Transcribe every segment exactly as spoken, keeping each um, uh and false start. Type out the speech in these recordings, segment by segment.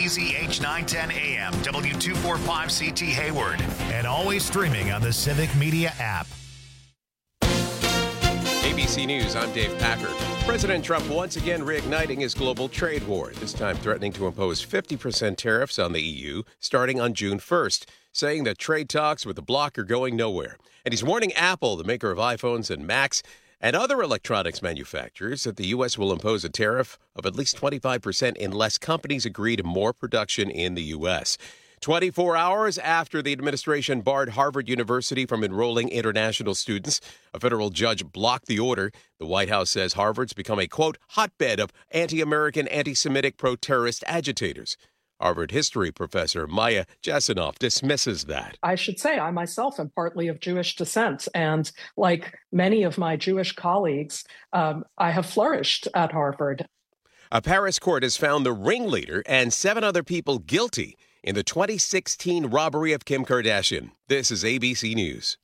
W Z H nine ten A M, W two forty-five C T Hayward, and always streaming on the Civic Media app. A B C News, I'm Dave Packer. President Trump once again reigniting his global trade war, this time threatening to impose fifty percent tariffs on the E U starting on June first, saying that trade talks with the bloc are going nowhere. And he's warning Apple, the maker of iPhones and Macs, and other electronics manufacturers that the U S will impose a tariff of at least twenty-five percent unless companies agree to more production in the U S twenty-four hours after the administration barred Harvard University from enrolling international students, a federal judge blocked the order. The White House says Harvard's become a, quote, hotbed of anti-American, anti-Semitic, pro-terrorist agitators. Harvard history professor Maya Jasanoff dismisses that. I should say I myself am partly of Jewish descent, and like many of my Jewish colleagues, um, I have flourished at Harvard. A Paris court has found the ringleader and seven other people guilty in the twenty sixteen robbery of Kim Kardashian. This is A B C News.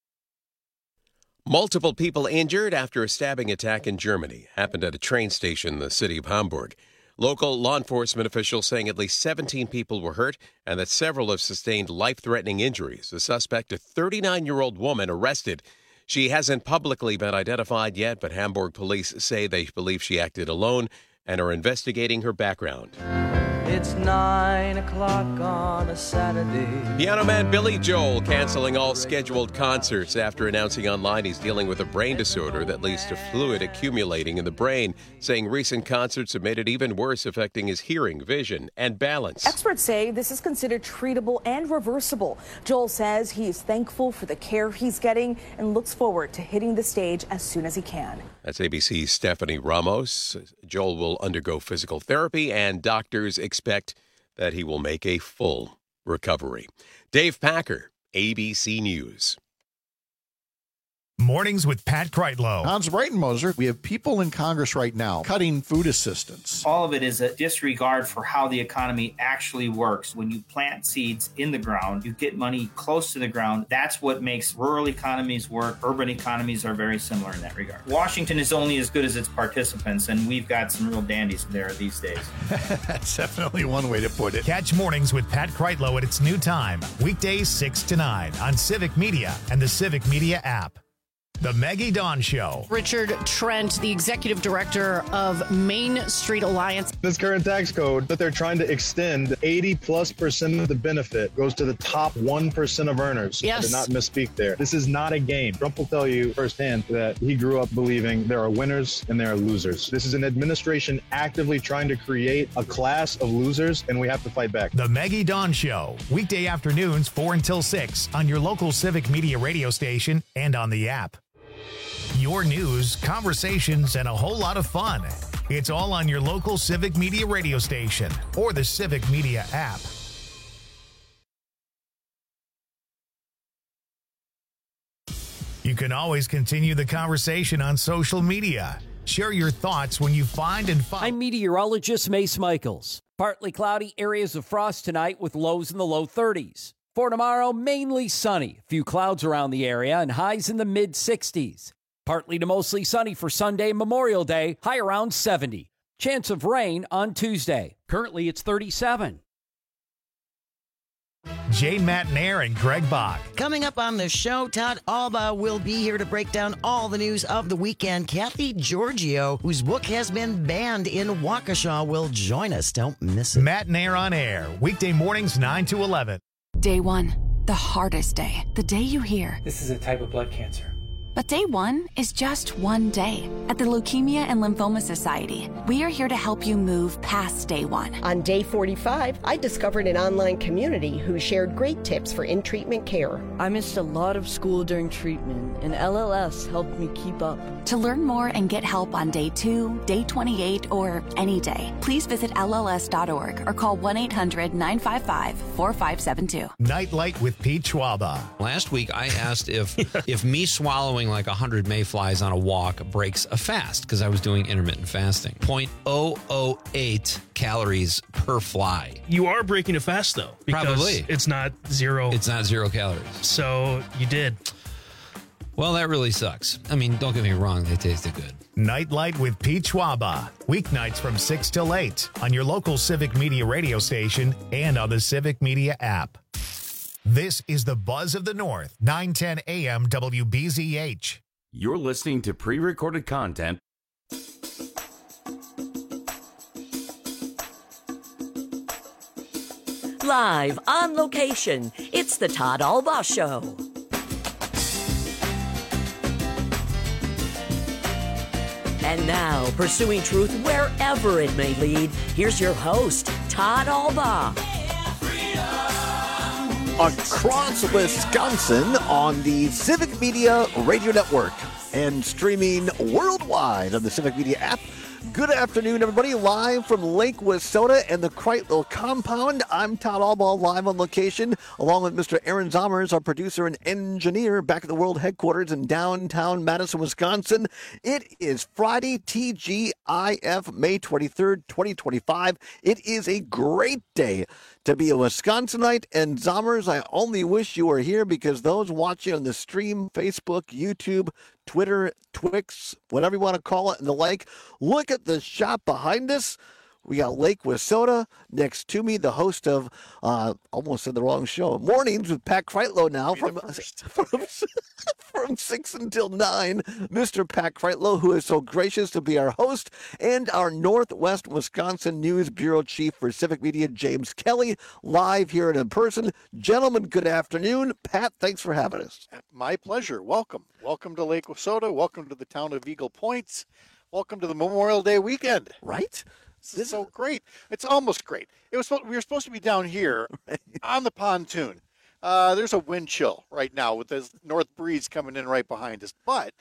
Multiple people injured after a stabbing attack in Germany happened at a train station in the city of Hamburg. Local law enforcement officials saying at least seventeen people were hurt and that several have sustained life-threatening injuries. The suspect, a thirty-nine-year-old woman, arrested. She hasn't publicly been identified yet, but Hamburg police say they believe she acted alone and are investigating her background. It's nine o'clock on a Saturday. Piano man Billy Joel canceling all scheduled concerts after announcing online he's dealing with a brain disorder that leads to fluid accumulating in the brain, saying recent concerts have made it even worse, affecting his hearing, vision, and balance. Experts say this is considered treatable and reversible. Joel says he is thankful for the care he's getting and looks forward to hitting the stage as soon as he can. That's A B C's Stephanie Ramos. Joel will undergo physical therapy, and doctors expect that he will make a full recovery. Dave Packer, A B C News. Mornings with Pat Kreitlow. Hans Breitenmoser, we have people in Congress right now cutting food assistance. All of it is a disregard for how the economy actually works. When you plant seeds in the ground, you get money close to the ground. That's what makes rural economies work. Urban economies are very similar in that regard. Washington is only as good as its participants, and we've got some real dandies there these days. That's definitely one way to put it. Catch Mornings with Pat Kreitlow at its new time, weekdays six to nine on Civic Media and the Civic Media app. The Maggie Dawn Show. Richard Trent, the executive director of Main Street Alliance. This current tax code that they're trying to extend, eighty plus percent of the benefit goes to the top one percent of earners. Yes. I did not misspeak there. This is not a game. Trump will tell you firsthand that he grew up believing there are winners and there are losers. This is an administration actively trying to create a class of losers, and we have to fight back. The Maggie Dawn Show, weekday afternoons four until six on your local Civic Media radio station and on the app. Your news, conversations, and a whole lot of fun. It's all on your local Civic Media radio station or the Civic Media app. You can always continue the conversation on social media. Share your thoughts when you find and find. I'm meteorologist Mace Michaels. Partly cloudy, areas of frost tonight with lows in the low thirties. For tomorrow, mainly sunny. A few clouds around the area and highs in the mid sixties. Partly to mostly sunny for Sunday, Memorial Day, high around seventy. Chance of rain on Tuesday. Currently, it's thirty-seven. Jay Matnair and Greg Bach. Coming up on the show, Todd Alba will be here to break down all the news of the weekend. Kathy Giorgio, whose book has been banned in Waukesha, will join us. Don't miss it. Matnair on air, weekday mornings nine to eleven. Day one, the hardest day. The day you hear, this is a type of blood cancer. But day one is just one day. At the Leukemia and Lymphoma Society, we are here to help you move past day one. On day forty-five, I discovered an online community who shared great tips for in-treatment care. I missed a lot of school during treatment, and L L S helped me keep up. To learn more and get help on day two, day twenty-eight, or any day, please visit L L S dot org or call one eight hundred nine five five four five seven two. Nightlight with Pete Schwalba. Last week, I asked if if me swallowing like one hundred mayflies on a walk breaks a fast, because I was doing intermittent fasting. zero point zero zero eight calories per fly. You are breaking a fast, though. Because Probably. It's not zero. It's not zero calories. So you did. Well, that really sucks. I mean, don't get me wrong. They tasted good. Nightlight with Pete Schwaba. Weeknights from six till eight on your local Civic Media radio station and on the Civic Media app. This is the Buzz of the North, nine ten A M W B Z H. You're listening to pre-recorded content. Live on location, it's the Todd Albaugh Show. And now, pursuing truth wherever it may lead, here's your host, Todd Albaugh. Across Wisconsin on the Civic Media Radio Network and streaming worldwide on the Civic Media app. Good afternoon, everybody. Live from Lake Wissota and the Kreitlow compound. I'm Todd Albaugh, live on location, along with Mister Aaron Zommers, our producer and engineer, back at the world headquarters in downtown Madison, Wisconsin. It is Friday, T G I F, May twenty-third, twenty twenty-five. It is a great day to be a Wisconsinite, and Zommers, I only wish you were here because those watching on the stream, Facebook, YouTube, Twitter, Twix, whatever you want to call it, and the like, look at the shop behind us. We got Lake Wissota next to me, the host of, uh, almost said the wrong show, Mornings with Pat Kreitlow now from, from, from six until nine. Mister Pat Kreitlow, who is so gracious to be our host, and our Northwest Wisconsin News Bureau Chief for Civic Media, James Kelly, live here and in person. Gentlemen, good afternoon. Pat, thanks for having us. My pleasure. Welcome. Welcome to Lake Wissota. Welcome to the town of Eagle Points. Welcome to the Memorial Day weekend. Right? This is so great. It's almost great. It was we were supposed to be down here on the pontoon. Uh, there's a wind chill right now with this north breeze coming in right behind us, but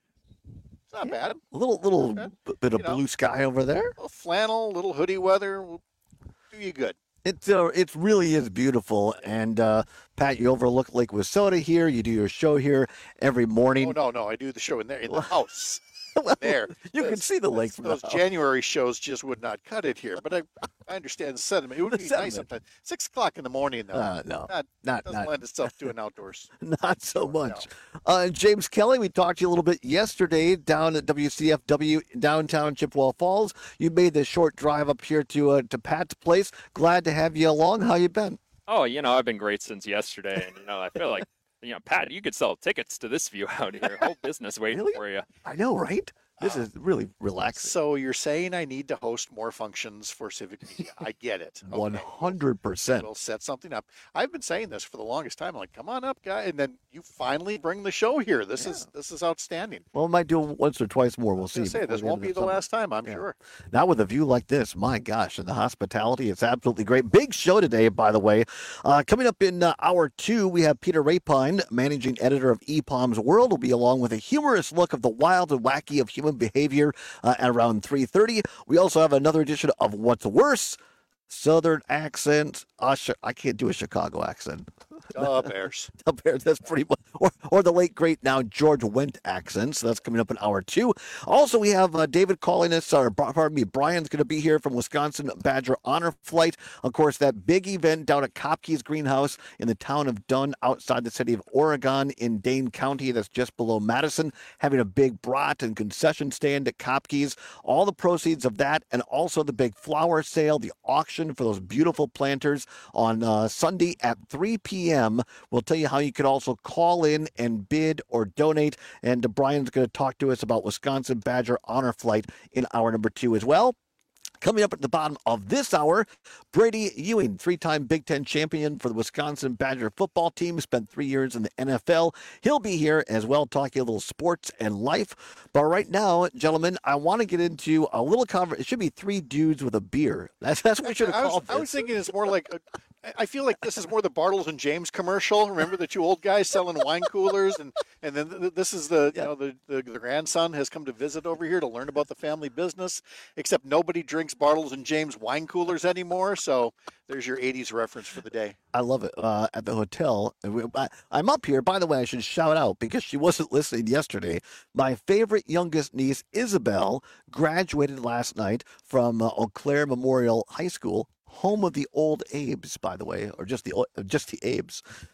it's not yeah, bad. A little little b- bit of you blue know, sky over there. A little flannel, little hoodie weather will do you good. It uh, it really is beautiful, and uh, Pat, you overlook Lake Wissota here. You do your show here every morning. Oh no, no, I do the show in there in the house. Well, there. You those, can see the lake from those the house. January shows just would not cut it here, but I, I understand the sentiment. It would The be sentiment. nice sometimes. Six o'clock in the morning, though. Uh, no, not, not doesn't not lend itself to an outdoors. Not so much. Uh, James Kelly, we talked to you a little bit yesterday down at W C F W downtown Chippewa Falls. You made the short drive up here to uh, to Pat's place. Glad to have you along. How you been? Oh, you know, I've been great since yesterday, and you know, I feel like, you know, Pat, you could sell tickets to this view out here. Whole business waiting Really? for you. I know, right? This is really relaxing. So you're saying I need to host more functions for Civic Media. I get it. Okay. One hundred percent. We'll set something up. I've been saying this for the longest time. I'm like, come on up, guy. And then you finally bring the show here. This Yeah. is this is outstanding. Well, we might do it once or twice more. We'll I was see. gonna say, before this the won't end be of the summer. last time, I'm Yeah. sure. Not with a view like this. My gosh, and the hospitality, it's absolutely great. Big show today, by the way. Uh, coming up in uh, hour two, we have Peter Rapine, managing editor of E P O M's World, will be along with a humorous look of the wild and wacky of human behavior uh, at around three thirty. We also have another edition of What's Worse, Southern accent. Uh, I can't do a Chicago accent. Uh, Bears. The Bears, that's pretty much, or, or the late great now George Wendt accent. So that's coming up in hour two. Also, we have uh, David calling us, or pardon me, Brian's going to be here from Wisconsin Badger Honor Flight. Of course, that big event down at Kopke's Greenhouse in the town of Dunn, outside the city of Oregon in Dane County. That's just below Madison, having a big brat and concession stand at Kopke's. All the proceeds of that, and also the big flower sale, the auction for those beautiful planters on uh, Sunday at three p.m. We'll tell you how you can also call in and bid or donate. And uh, Brian's going to talk to us about Wisconsin Badger Honor Flight in hour number two as well. Coming up at the bottom of this hour, Brady Ewing, three-time Big Ten champion for the Wisconsin Badger football team, spent three years in the N F L. He'll be here as well, talking a little sports and life. But right now, gentlemen, I want to get into a little conversation. It should be three dudes with a beer. That's that's what we should have I was, called I was thinking it's more like, a, I feel like this is more the Bartles and James commercial. Remember the two old guys selling wine coolers, and and then th- this is the you know the, the the grandson has come to visit over here to learn about the family business. Except nobody drinks Bartles and James wine coolers anymore. So there's your eighties reference for the day. I love it. Uh, at the hotel, I, I'm up here. By the way, I should shout out because she wasn't listening yesterday. My favorite youngest niece, Isabel, graduated last night from uh, Eau Claire Memorial High School, home of the old Abes, by the way, or just the just the Abes.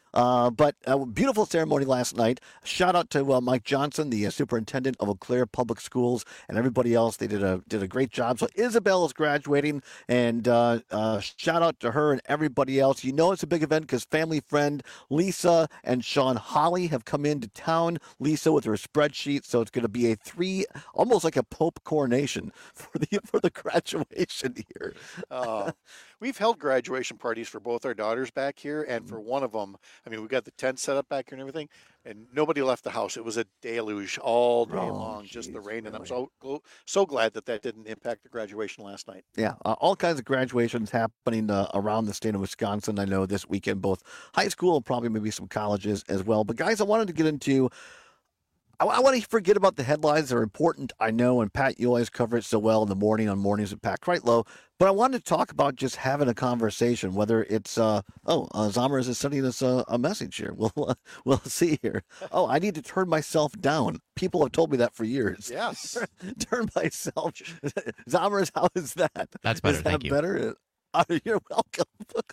Uh, but a beautiful ceremony last night. Shout out to uh, Mike Johnson, the uh, superintendent of Eau Claire Public Schools, and everybody else. They did a did a great job. So Isabel is graduating, and uh, uh, shout out to her and everybody else. You know it's a big event because family friend Lisa and Sean Holly have come into town. Lisa with her spreadsheet, so it's going to be a three, almost like a Pope coronation for the for the graduation here. Uh, we've held graduation parties for both our daughters back here, and for one of them, I mean, we got the tent set up back here and everything, and nobody left the house. It was a deluge all day Oh, long, just geez, the rain, and I'm really? so so glad that that didn't impact the graduation last night. Yeah, uh, all kinds of graduations happening uh, around the state of Wisconsin. I know this weekend, both high school and probably maybe some colleges as well. But guys, I wanted to get into. I, I want to forget about the headlines. They're important, I know, and Pat, you always cover it so well in the morning on Mornings with Pat Kreitlow. But I wanted to talk about just having a conversation, whether it's, uh, oh, uh, Zomers is sending us a, a message here. We'll, uh, we'll see here. Oh, I need to turn myself down. People have told me that for years. Yes. Turn myself. Zomers, how is that? That's better, Is that thank you. better? Uh, you're welcome.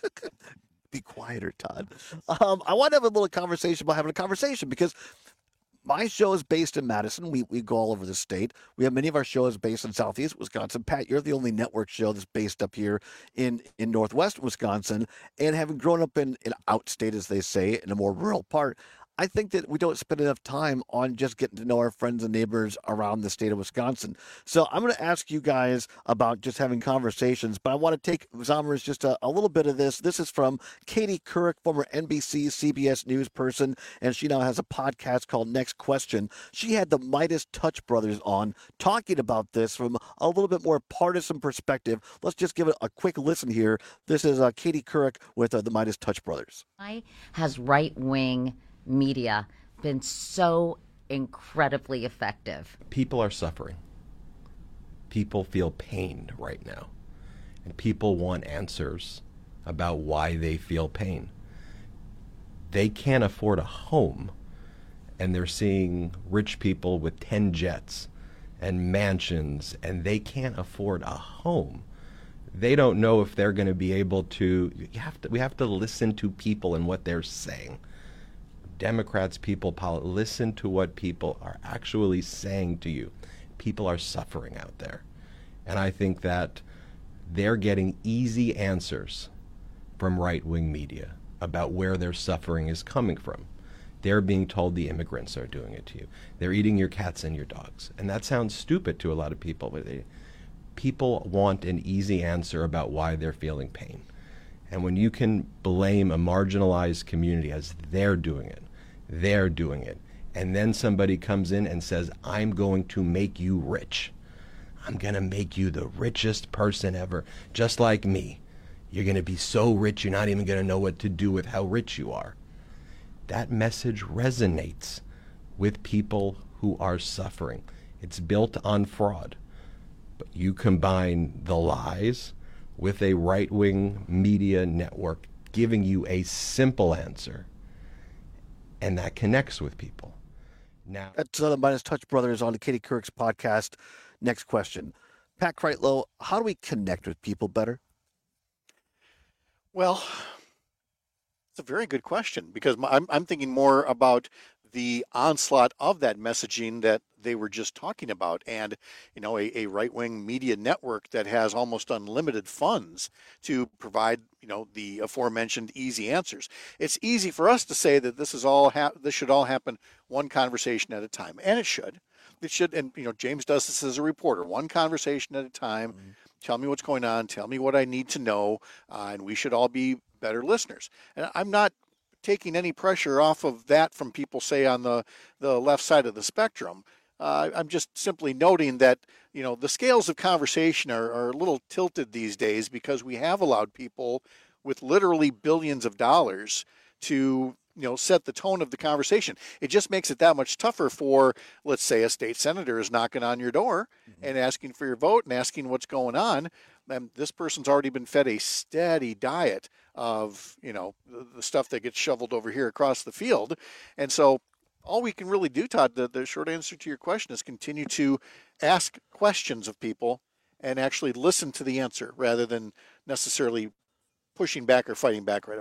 Be quieter, Todd. Um, I want to have a little conversation about having a conversation because my show is based in Madison. We we go all over the state. We have many of our shows based in Southeast Wisconsin. Pat, you're the only network show that's based up here in, in Northwest Wisconsin. And having grown up in, in outstate, as they say, in a more rural part, I think that we don't spend enough time on just getting to know our friends and neighbors around the state of Wisconsin. So I'm going to ask you guys about just having conversations, but I want to take, Zomers, just a, a little bit of this. This is from Katie Couric, former N B C, C B S News person, and she now has a podcast called Next Question. She had the Midas Touch brothers on talking about this from a little bit more partisan perspective. Let's just give it a quick listen here. This is uh, Katie Couric with uh, the Midas Touch brothers. Why has right-wing media been so incredibly effective? People are suffering. People feel pain right now. And people want answers about why they feel pain. They can't afford a home, and they're seeing rich people with ten jets and mansions, and they can't afford a home. They don't know if they're going to be able to, you have to. We have to listen to people and what they're saying. Democrats, people, poli- listen to what people are actually saying to you. People are suffering out there. And I think that they're getting easy answers from right-wing media about where their suffering is coming from. They're being told the immigrants are doing it to you. They're eating your cats and your dogs. And that sounds stupid to a lot of people, but they, people want an easy answer about why they're feeling pain. And when you can blame a marginalized community as they're doing it, they're doing it, and then somebody comes in and says, I'm going to make you rich. I'm going to make you the richest person ever, just like me. You're going to be so rich, you're not even going to know what to do with how rich you are. That message resonates with people who are suffering. It's built on fraud. But you combine the lies with a right-wing media network giving you a simple answer, and that connects with people. Now, That's uh, the Midas Touch brothers on the Katie Couric's podcast. Next question. Pat Kreitlow, how do we connect with people better? Well, it's a very good question because my, I'm, I'm thinking more about the onslaught of that messaging that they were just talking about, and you know, a, a right-wing media network that has almost unlimited funds to provide, you know, the aforementioned easy answers. It's easy for us to say that this is all ha- this should all happen one conversation at a time, and it should. It should, and you know, James does this as a reporter, one conversation at a time. Mm-hmm. Tell me what's going on. Tell me what I need to know, uh, and we should all be better listeners. And I'm not taking any pressure off of that from people, say, on the, the left side of the spectrum. Uh, I'm just simply noting that, you know, the scales of conversation are, are a little tilted these days because we have allowed people with literally billions of dollars to, you know, set the tone of the conversation. It just makes it that much tougher for, let's say, a state senator is knocking on your door mm-hmm. and asking for your vote and asking what's going on. And this person's already been fed a steady diet of, you know, the, the stuff that gets shoveled over here across the field. And so all we can really do, Todd, the, the short answer to your question is continue to ask questions of people and actually listen to the answer rather than necessarily pushing back or fighting back right away.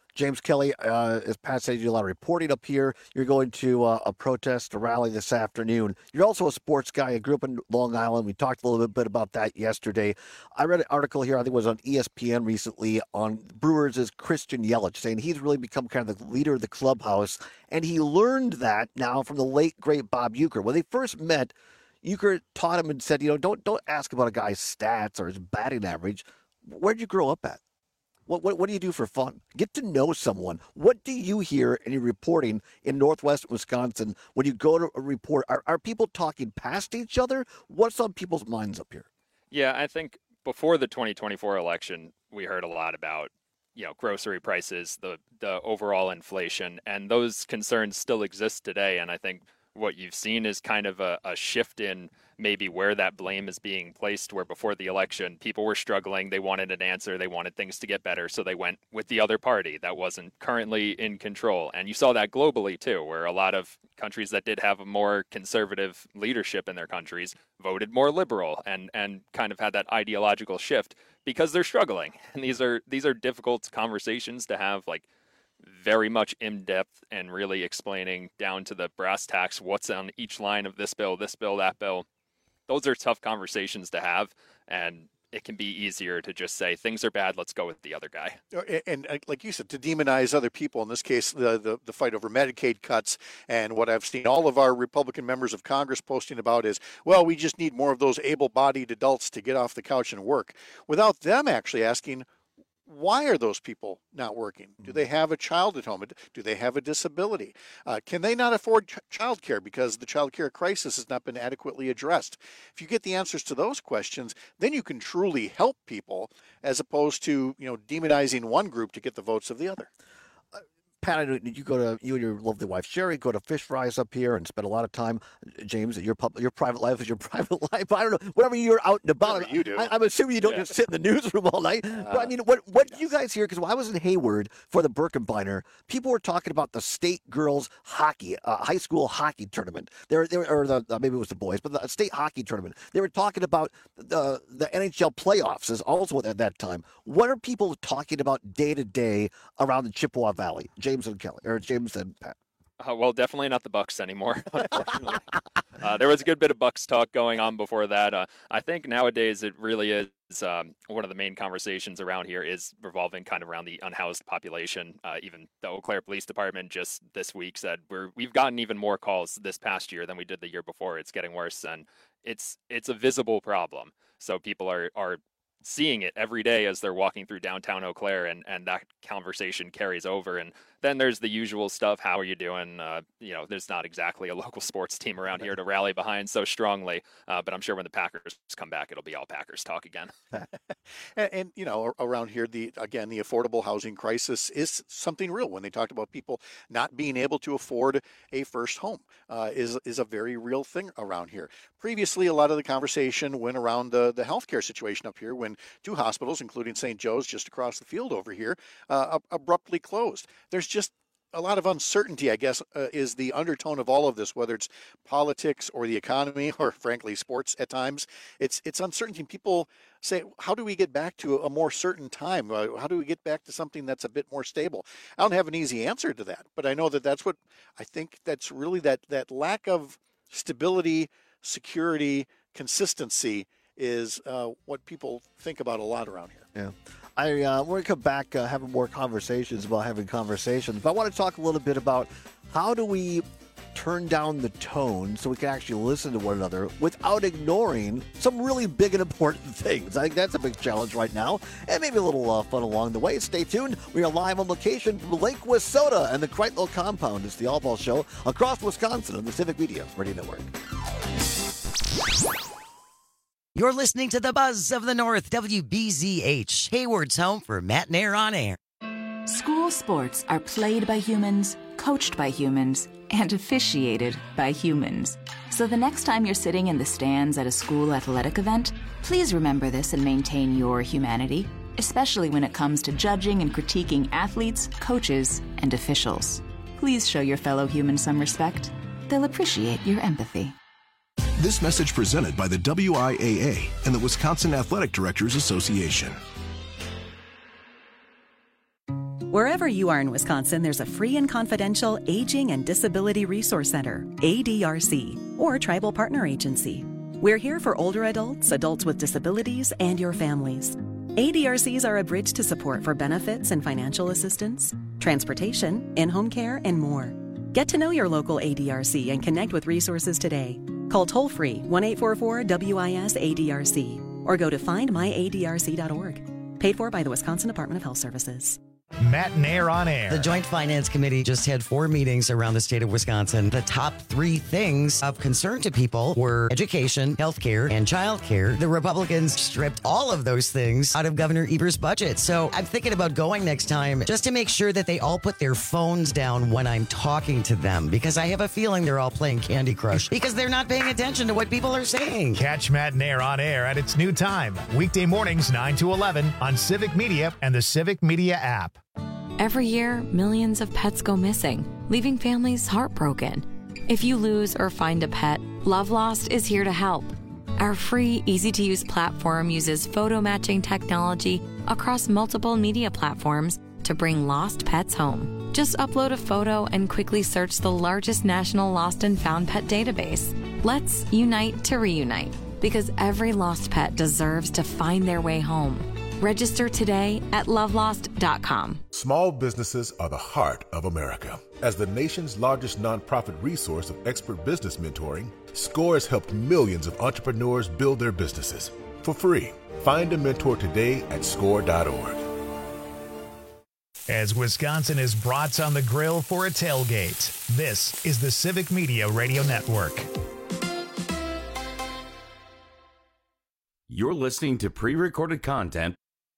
James Kelly, uh, as Pat said, you do a lot of reporting up here. You're going to uh, a protest, a rally this afternoon. You're also a sports guy. You grew up in Long Island. We talked a little bit about that yesterday. I read an article here, I think it was on E S P N recently, on Brewers' Christian Yelich, saying he's really become kind of the leader of the clubhouse. And he learned that now from the late, great Bob Uecker. When they first met, Uecker taught him and said, you know, don't don't ask about a guy's stats or his batting average. Where'd you grow up at? What, what what do you do for fun? Get to know someone. What do you hear in your reporting in Northwest Wisconsin when you go to a report? Are, are people talking past each other? What's on people's minds up here? Yeah, I think before the twenty twenty-four election, we heard a lot about, you know, grocery prices, the the overall inflation, and those concerns still exist today. And I think what you've seen is kind of a, a shift in maybe where that blame is being placed, where before the election, people were struggling. They wanted an answer. They wanted things to get better. So they went with the other party that wasn't currently in control. And you saw that globally, too, where a lot of countries that did have a more conservative leadership in their countries voted more liberal and, and kind of had that ideological shift because they're struggling. And these are these are difficult conversations to have, like, very much in depth and really explaining down to the brass tacks what's on each line of this bill, this bill, that bill. Those are tough conversations to have, and it can be easier to just say things are bad, let's go with the other guy. And, and like you said, to demonize other people, in this case, the, the, the fight over Medicaid cuts, and what I've seen all of our Republican members of Congress posting about is, well, we just need more of those able-bodied adults to get off the couch and work, without them actually asking, why are those people not working? Do they have a child at home? Do they have a disability? Uh, can they not afford ch- child care because the child care crisis has not been adequately addressed? If you get the answers to those questions, then you can truly help people, as opposed to, you know, demonizing one group to get the votes of the other. Pat, I know you go to you and your lovely wife Sherry go to fish fries up here and spend a lot of time. James, your pub, your private life is your private life. I don't know, whatever you're out and about. Whatever you do. I, I'm assuming you don't Yeah. just sit in the newsroom all night. Uh, but I mean, what what do you guys hear? Because when I was in Hayward for the Birkenbeiner, people were talking about the state girls hockey, uh, high school hockey tournament. There, there, or the uh, maybe it was the boys, but the state hockey tournament. They were talking about the the N H L playoffs is also at that time. What are people talking about day to day around the Chippewa Valley? James and Kelly, or James and Pat. Uh, well, definitely not the Bucks anymore, unfortunately. uh, there was a good bit of Bucks talk going on before that. Uh, I think nowadays it really is um, one of the main conversations around here is revolving kind of around the unhoused population. Uh, even the Eau Claire Police Department just this week said we're, we've gotten even more calls this past year than we did the year before. It's getting worse, and it's it's a visible problem. So people are are seeing it every day as they're walking through downtown Eau Claire, and, and that conversation carries over. And then there's the usual stuff. How are you doing? Uh, you know, there's not exactly a local sports team around here to rally behind so strongly. Uh, but I'm sure when the Packers come back, it'll be all Packers talk again. and, and, you know, around here, the again, the affordable housing crisis is something real. When they talked about people not being able to afford a first home, uh, is is a very real thing around here. Previously, a lot of the conversation went around the, the healthcare situation up here when two hospitals, including Saint Joe's just across the field over here, uh, abruptly closed. There's just a lot of uncertainty, I guess, uh, is the undertone of all of this, whether it's politics or the economy or, frankly, sports at times. It's it's uncertainty. People say, how do we get back to a more certain time? Uh, how do we get back to something that's a bit more stable? I don't have an easy answer to that, but I know that that's what I think that's really that, that lack of stability, security, consistency is uh, what people think about a lot around here. Yeah. I uh, we're going to come back uh, having more conversations about having conversations. But I want to talk a little bit about how do we turn down the tone so we can actually listen to one another without ignoring some really big and important things. I think that's a big challenge right now, and maybe a little uh, fun along the way. Stay tuned. We are live on location from Lake Wissota and the Kreitlow compound. It's the All Ball Show across Wisconsin on the Civic Media Radio Network. You're listening to the Buzz of the North, W B Z H, Hayward's home for Matt and Air on Air. School sports are played by humans, coached by humans, and officiated by humans. So the next time you're sitting in the stands at a school athletic event, please remember this and maintain your humanity, especially when it comes to judging and critiquing athletes, coaches, and officials. Please show your fellow humans some respect. They'll appreciate your empathy. This message presented by the W I A A and the Wisconsin Athletic Directors Association. Wherever you are in Wisconsin, there's a free and confidential Aging and Disability Resource Center, A D R C, or Tribal Partner Agency. We're here for older adults, adults with disabilities, and your families. A D R Cs are a bridge to support for benefits and financial assistance, transportation, in-home care, and more. Get to know your local A D R C and connect with resources today. Call toll-free one eight four four W I S A D R C or go to find my A D R C dot org. Paid for by the Wisconsin Department of Health Services. Matt and Air on Air. The Joint Finance Committee just had four meetings around the state of Wisconsin. The top three things of concern to people were education, healthcare, and childcare. The Republicans stripped all of those things out of Governor Evers' budget. So I'm thinking about going next time just to make sure that they all put their phones down when I'm talking to them, because I have a feeling they're all playing Candy Crush because they're not paying attention to what people are saying. Catch Matt and Air on Air at its new time, weekday mornings nine to eleven on Civic Media and the Civic Media app. Every year, millions of pets go missing, leaving families heartbroken. If you lose or find a pet, Love Lost is here to help. Our free, easy-to-use platform uses photo matching technology across multiple media platforms to bring lost pets home. Just upload a photo and quickly search the largest national lost and found pet database. Let's unite to reunite, because every lost pet deserves to find their way home. Register today at love lost dot com. Small businesses are the heart of America. As the nation's largest nonprofit resource of expert business mentoring, SCORE has helped millions of entrepreneurs build their businesses for free. Find a mentor today at score dot org. As Wisconsin is brats on the grill for a tailgate, this is the Civic Media Radio Network. You're listening to pre-recorded content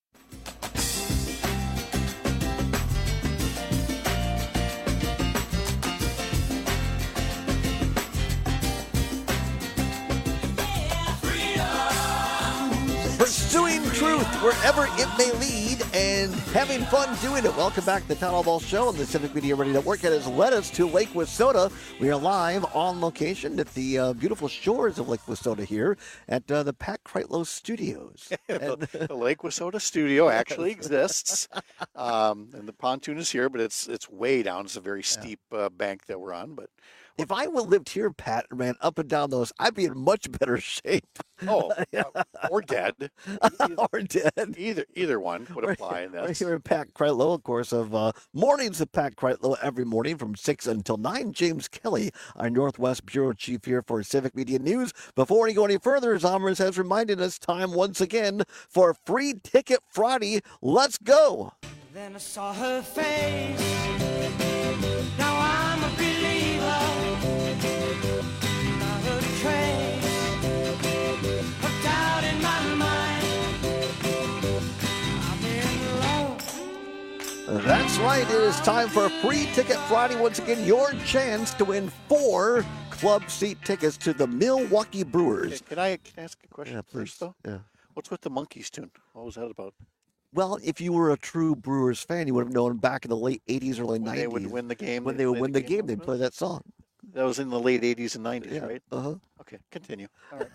Pursuing truth wherever it may lead and having fun doing it. Welcome back to the Town Hall Ball Show on the Civic Media Radio Network. It has led us to Lake Wissota. We are live on location at the uh, beautiful shores of Lake Wissota here at uh, the Pat Kreitlow Studios. the, the Lake Wissota studio actually exists, um, and the pontoon is here, but it's it's way down. It's a very steep uh, bank that we're on, but. If I would lived here, Pat, and ran up and down those, I'd be in much better shape. Oh, uh, or dead. or dead. Either either one would apply in We're this. here at Pat Kreitlow, of course, of uh, mornings of Pat Kreitlow every morning from six until nine. James Kelly, our Northwest Bureau Chief here for Civic Media News. Before we go any further, as Amers has reminded us, time once again for Free Ticket Friday. Let's go. Then I saw her face. Now I'm a believer. Not a trace of doubt in my mind. I'm in love. That's right. It is time for Free Ticket Friday. Once again, your chance to win four club seat tickets to the Milwaukee Brewers. Can I, can I ask a question Yeah, first, please. though? Yeah. What's with the Monkeys tune? What was that about? Well, if you were a true Brewers fan, you would have known back in the late eighties, early When nineties. they would win the game. When they'd they would play win the game, they'd play that song. That was in the late eighties and nineties, Yeah, right? uh-huh. Okay, continue. All right.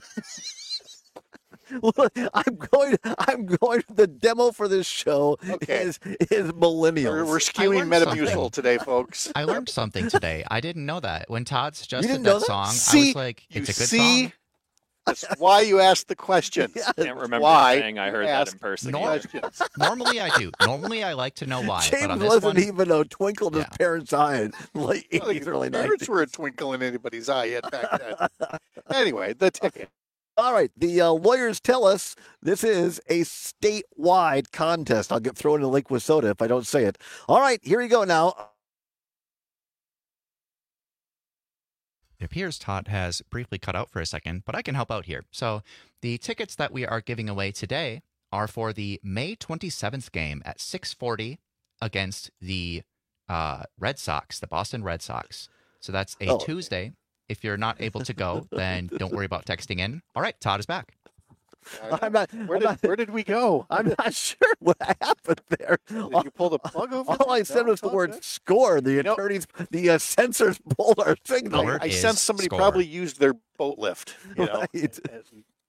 Well, I'm going. I'm going. The demo for this show Okay. is is millennials. We're, we're I skewing learned Metamucil something. today, folks. I learned something today. I didn't know that. When Todd You suggested didn't that, know that? song, I See, was like, it's you a good see? song. That's why you asked the question. Yeah. Can't remember Why saying I heard that ask in person. Nor- either. questions. Normally I do. Normally I like to know why. but James on this wasn't one, even a twinkle in his Yeah. parents' eye in the late I think eighties, early parents nineties. were a twinkle in anybody's eye yet back then. Anyway, the ticket. All right, the uh, lawyers tell us this is a statewide contest. I'll get thrown into Lake Wissota if I don't say it. All right, here you go now. It appears Todd has briefly cut out for a second, but I can help out here. So the tickets that we are giving away today are for the May twenty-seventh game at six forty against the uh, Red Sox, the Boston Red Sox. So that's a Oh. Tuesday. If you're not able to go, then don't worry about texting in. All right, Todd is back. I'm not, Where I'm did, not, where did we go? I'm not sure what happened there. Did you pull the plug over? All I said No, was the it's all word good. score. The know- attorneys, the uh, censors pulled our signal. Word I is sense somebody score. probably used their boat lift. You know? Right. and-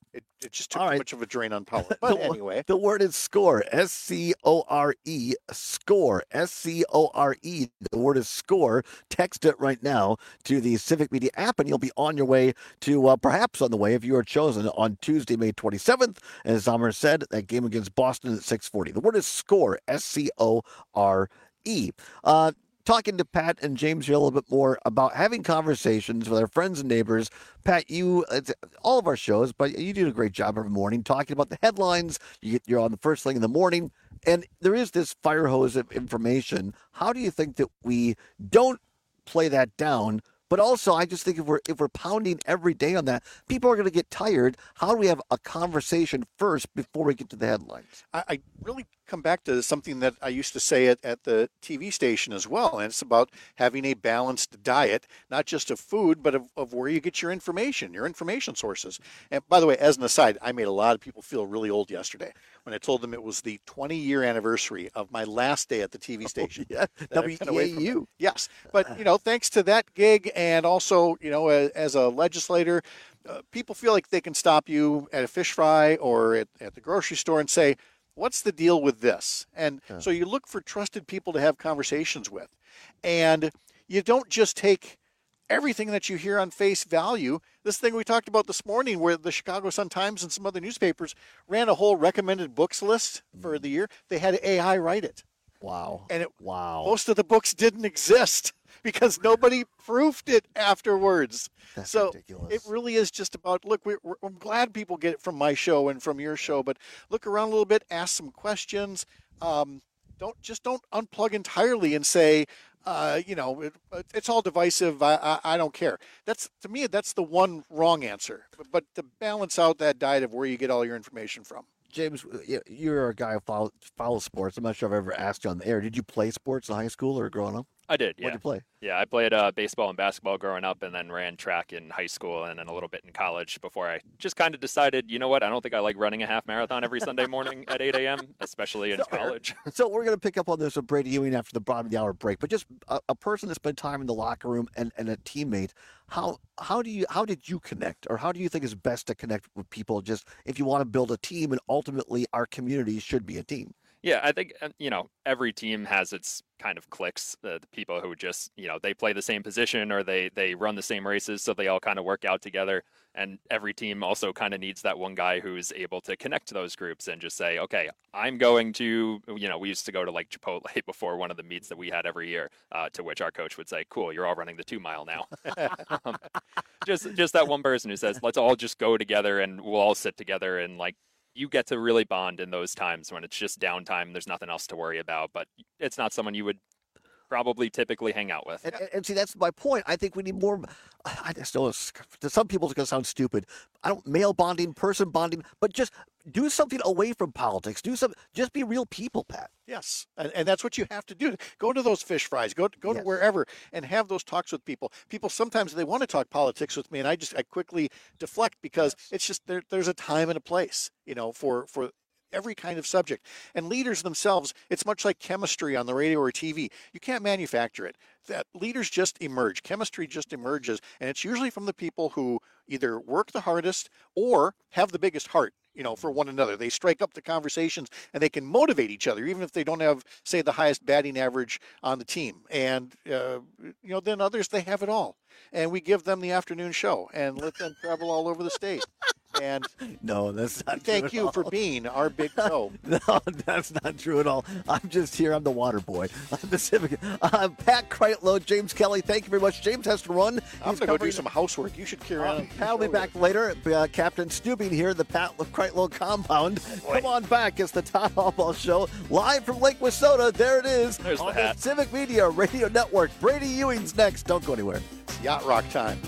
it, it just took All too right. much of a drain on power. But the, anyway. The word is score. S C O R E. Score. S C O R E. The word is score. Text it right now to the Civic Media app, and you'll be on your way to, uh, perhaps on the way, if you are chosen, on Tuesday, May twenty-seventh. As Summer said, that game against Boston at six forty. The word is score. S C O R E. Uh, Talking to Pat and James here a little bit more about having conversations with our friends and neighbors. Pat, you, it's all of our shows, but you do a great job every morning talking about the headlines. You get, you're on the first thing in the morning, and there is this fire hose of information. How do you think that we don't play that down? But also, I just think if we're if we're pounding every day on that, people are going to get tired. How do we have a conversation first before we get to the headlines? I, I really come back to something that I used to say at, at the T V station as well, and it's about having a balanced diet, not just of food, but of, of where you get your information, your information sources. And by the way, as an aside, I made a lot of people feel really old yesterday when I told them it was the twenty-year anniversary of my last day at the T V station. Oh, yeah, W E A U. Yes, but, you know, thanks to that gig and also, you know, as, as a legislator, uh, people feel like they can stop you at a fish fry or at, at the grocery store and say, what's the deal with this? And Yeah. so you look for trusted people to have conversations with. And you don't just take everything that you hear on face value. This thing we talked about this morning where the Chicago Sun-Times and some other newspapers ran a whole recommended books list for the year. They had A I write it. Wow. And it, wow. most of the books didn't exist because nobody proofed it afterwards. That's so ridiculous. it really is just about, look, we're, we're, I'm glad people get it from my show and from your show, but look around a little bit, ask some questions. Um, don't just don't unplug entirely and say, uh, you know, it, it's all divisive. I, I, I don't care. That's, to me, that's the one wrong answer. But, but to balance out that diet of where you get all your information from. James, you're a guy who follows, follows sports. I'm not sure I've ever asked you on the air. Did you play sports in high school or growing up? I did, yeah. What did you play? Yeah, I played uh, baseball and basketball growing up and then ran track in high school and then a little bit in college before I just kind of decided, you know what, I don't think I like running a half marathon every Sunday morning at eight a.m., especially in college. So we're going to pick up on this with Brady Ewing after the bottom of the hour break. But just a, a person that spent time in the locker room and, and a teammate, how how do you how did you connect, or how do you think is best to connect with people? Just if you want to build a team, and ultimately our community should be a team. Yeah, I think, you know, every team has its kind of cliques, uh, the people who just, you know, they play the same position or they, they run the same races, so they all kind of work out together. And every team also kind of needs that one guy who's able to connect to those groups and just say, okay, I'm going to, you know, we used to go to like Chipotle before one of the meets that we had every year, uh, to which our coach would say, cool, you're all running the two mile now. um, just, just that one person who says, let's all just go together and we'll all sit together and like, you get to really bond in those times when it's just downtime. There's nothing else to worry about, but it's not someone you would probably typically hang out with. And, and, and see, that's my point. I think we need more. I just know it's, to some people it's going to sound stupid. I don't male bonding, person bonding, but just do something away from politics. Do some. Just be real people, Pat. Yes, and, and that's what you have to do. Go to those fish fries. Go go Yes. to wherever and have those talks with people. People sometimes they want to talk politics with me, and I just I quickly deflect because it's just there. There's a time and a place, you know, for for every kind of subject. And leaders themselves, it's much like chemistry on the radio or T V. You can't manufacture it. That leaders just emerge. Chemistry just emerges, and it's usually from the people who either work the hardest or have the biggest heart, you know, for one another. They strike up the conversations and they can motivate each other, even if they don't have, say, the highest batting average on the team. And, uh, you know, then others, they have it all. And we give them the afternoon show and let them travel all over the state. And no, that's not thank true you at for all. being our big toe. No, that's not true at all. I'm just here. I'm the water boy. I'm the Civic. Uh, Pat Kreitlow, James Kelly, thank you very much. James has to run. I'm He's going to go do covering- some housework. You should carry Uh, on. Pat will be back later. Uh, Captain Stubing here, the Pat Kreitlow compound. Come on back. It's the Todd Hallball Show, live from Lake Wissota. There it is. There's the on hat. the Civic Media Radio Network. Brady Ewing's next. Don't go anywhere. It's yacht rock time.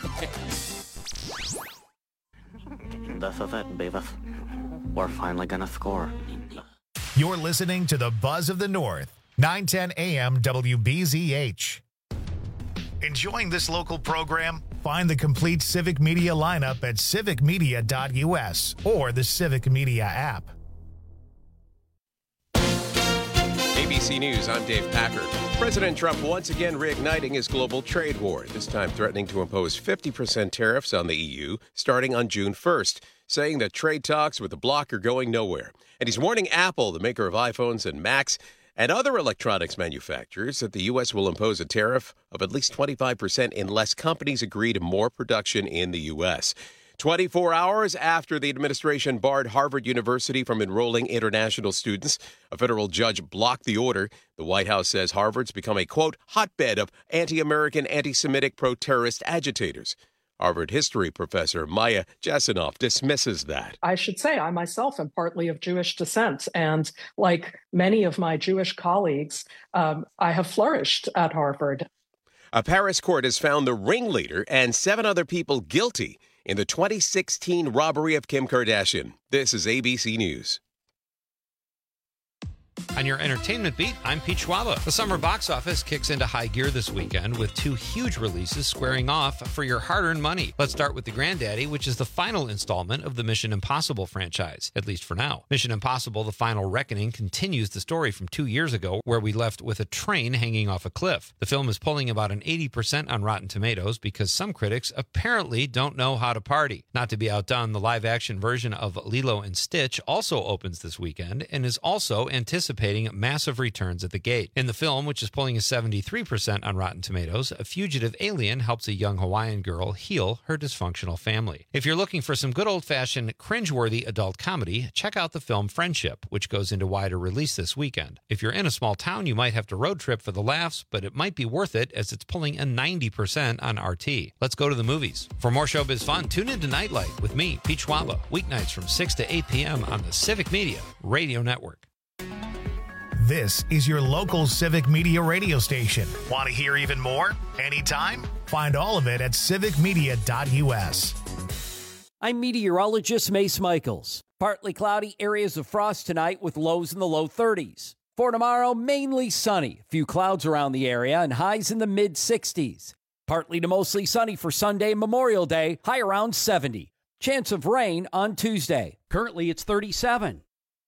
This is it, Beavis. We're finally gonna score. You're listening to the Buzz of the North, nine ten A M W B Z H. Enjoying this local program? Find the complete Civic Media lineup at civic media dot U S or the Civic Media app. A B C News, I'm Dave Packard. President Trump once again reigniting his global trade war, this time threatening to impose fifty percent tariffs on the E U starting on June first. saying that trade talks with the bloc are going nowhere. And he's warning Apple, the maker of iPhones and Macs, and other electronics manufacturers that the U S will impose a tariff of at least twenty-five percent unless companies agree to more production in the U S twenty-four hours after the administration barred Harvard University from enrolling international students, a federal judge blocked the order. The White House says Harvard's become a, quote, hotbed of anti-American, anti-Semitic, pro-terrorist agitators. Harvard history professor Maya Jasanoff dismisses that. I should say I myself am partly of Jewish descent, and like many of my Jewish colleagues, um, I have flourished at Harvard. A Paris court has found the ringleader and seven other people guilty in the twenty sixteen robbery of Kim Kardashian. This is A B C News. On your entertainment beat, I'm Pete Schwaba. The summer box office kicks into high gear this weekend with two huge releases squaring off for your hard-earned money. Let's start with The Granddaddy, which is the final installment of the Mission Impossible franchise, at least for now. Mission Impossible: The Final Reckoning continues the story from two years ago, where we left with a train hanging off a cliff. The film is pulling about an eighty percent on Rotten Tomatoes because some critics apparently don't know how to party. Not to be outdone, the live-action version of Lilo and Stitch also opens this weekend and is also anticipating massive returns at the gate. In the film, which is pulling a seventy-three percent on Rotten Tomatoes, a fugitive alien helps a young Hawaiian girl heal her dysfunctional family. If you're looking for some good old-fashioned, cringeworthy adult comedy, check out the film Friendship, which goes into wider release this weekend. If you're in a small town, you might have to road trip for the laughs, but it might be worth it as it's pulling a ninety percent on R T. Let's go to the movies. For more showbiz fun, tune in to Nightlight with me, Pete Schwaba, weeknights from six to eight p.m. on the Civic Media Radio Network. This is your local Civic Media radio station. Want to hear even more? Anytime? Find all of it at civic media dot u s. I'm meteorologist Mace Michaels. Partly cloudy, areas of frost tonight with lows in the low thirties. For tomorrow, mainly sunny. Few clouds around the area and highs in the mid sixties. Partly to mostly sunny for Sunday and Memorial Day, high around seventy. Chance of rain on Tuesday. Currently, it's thirty-seven.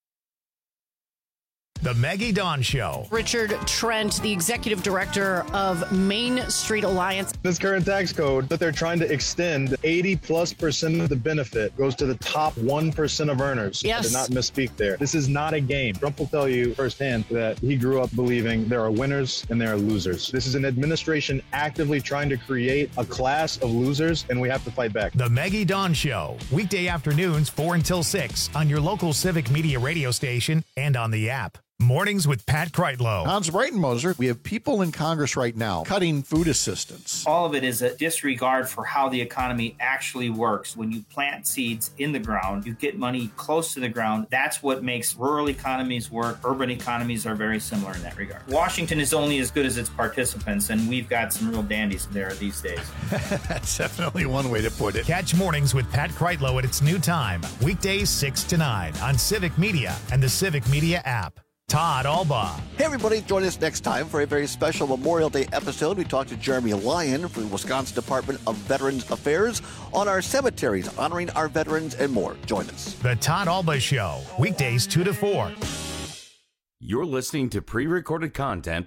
The Maggie Dawn Show. Richard Trent, the executive director of Main Street Alliance. This current tax code that they're trying to extend, eighty plus percent of the benefit goes to the top one percent of earners. Yes. I did not misspeak there. This is not a game. Trump will tell you firsthand that he grew up believing there are winners and there are losers. This is an administration actively trying to create a class of losers, and we have to fight back. The Maggie Dawn Show. Weekday afternoons, four until six on your local Civic Media radio station and on the app. Mornings with Pat Kreitlow. Hans Breitenmoser, we have people in Congress right now cutting food assistance. All of it is a disregard for how the economy actually works. When you plant seeds in the ground, you get money close to the ground. That's what makes rural economies work. Urban economies are very similar in that regard. Washington is only as good as its participants, and we've got some real dandies there these days. That's definitely one way to put it. Catch Mornings with Pat Kreitlow at its new time, weekdays six to nine on Civic Media and the Civic Media app. Todd Albaugh. Hey, everybody. Join us next time for a very special Memorial Day episode. We talk to Jeremy Lyon from the Wisconsin Department of Veterans Affairs on our cemeteries, honoring our veterans and more. Join us. The Todd Albaugh Show, weekdays two to four. You're listening to pre-recorded content.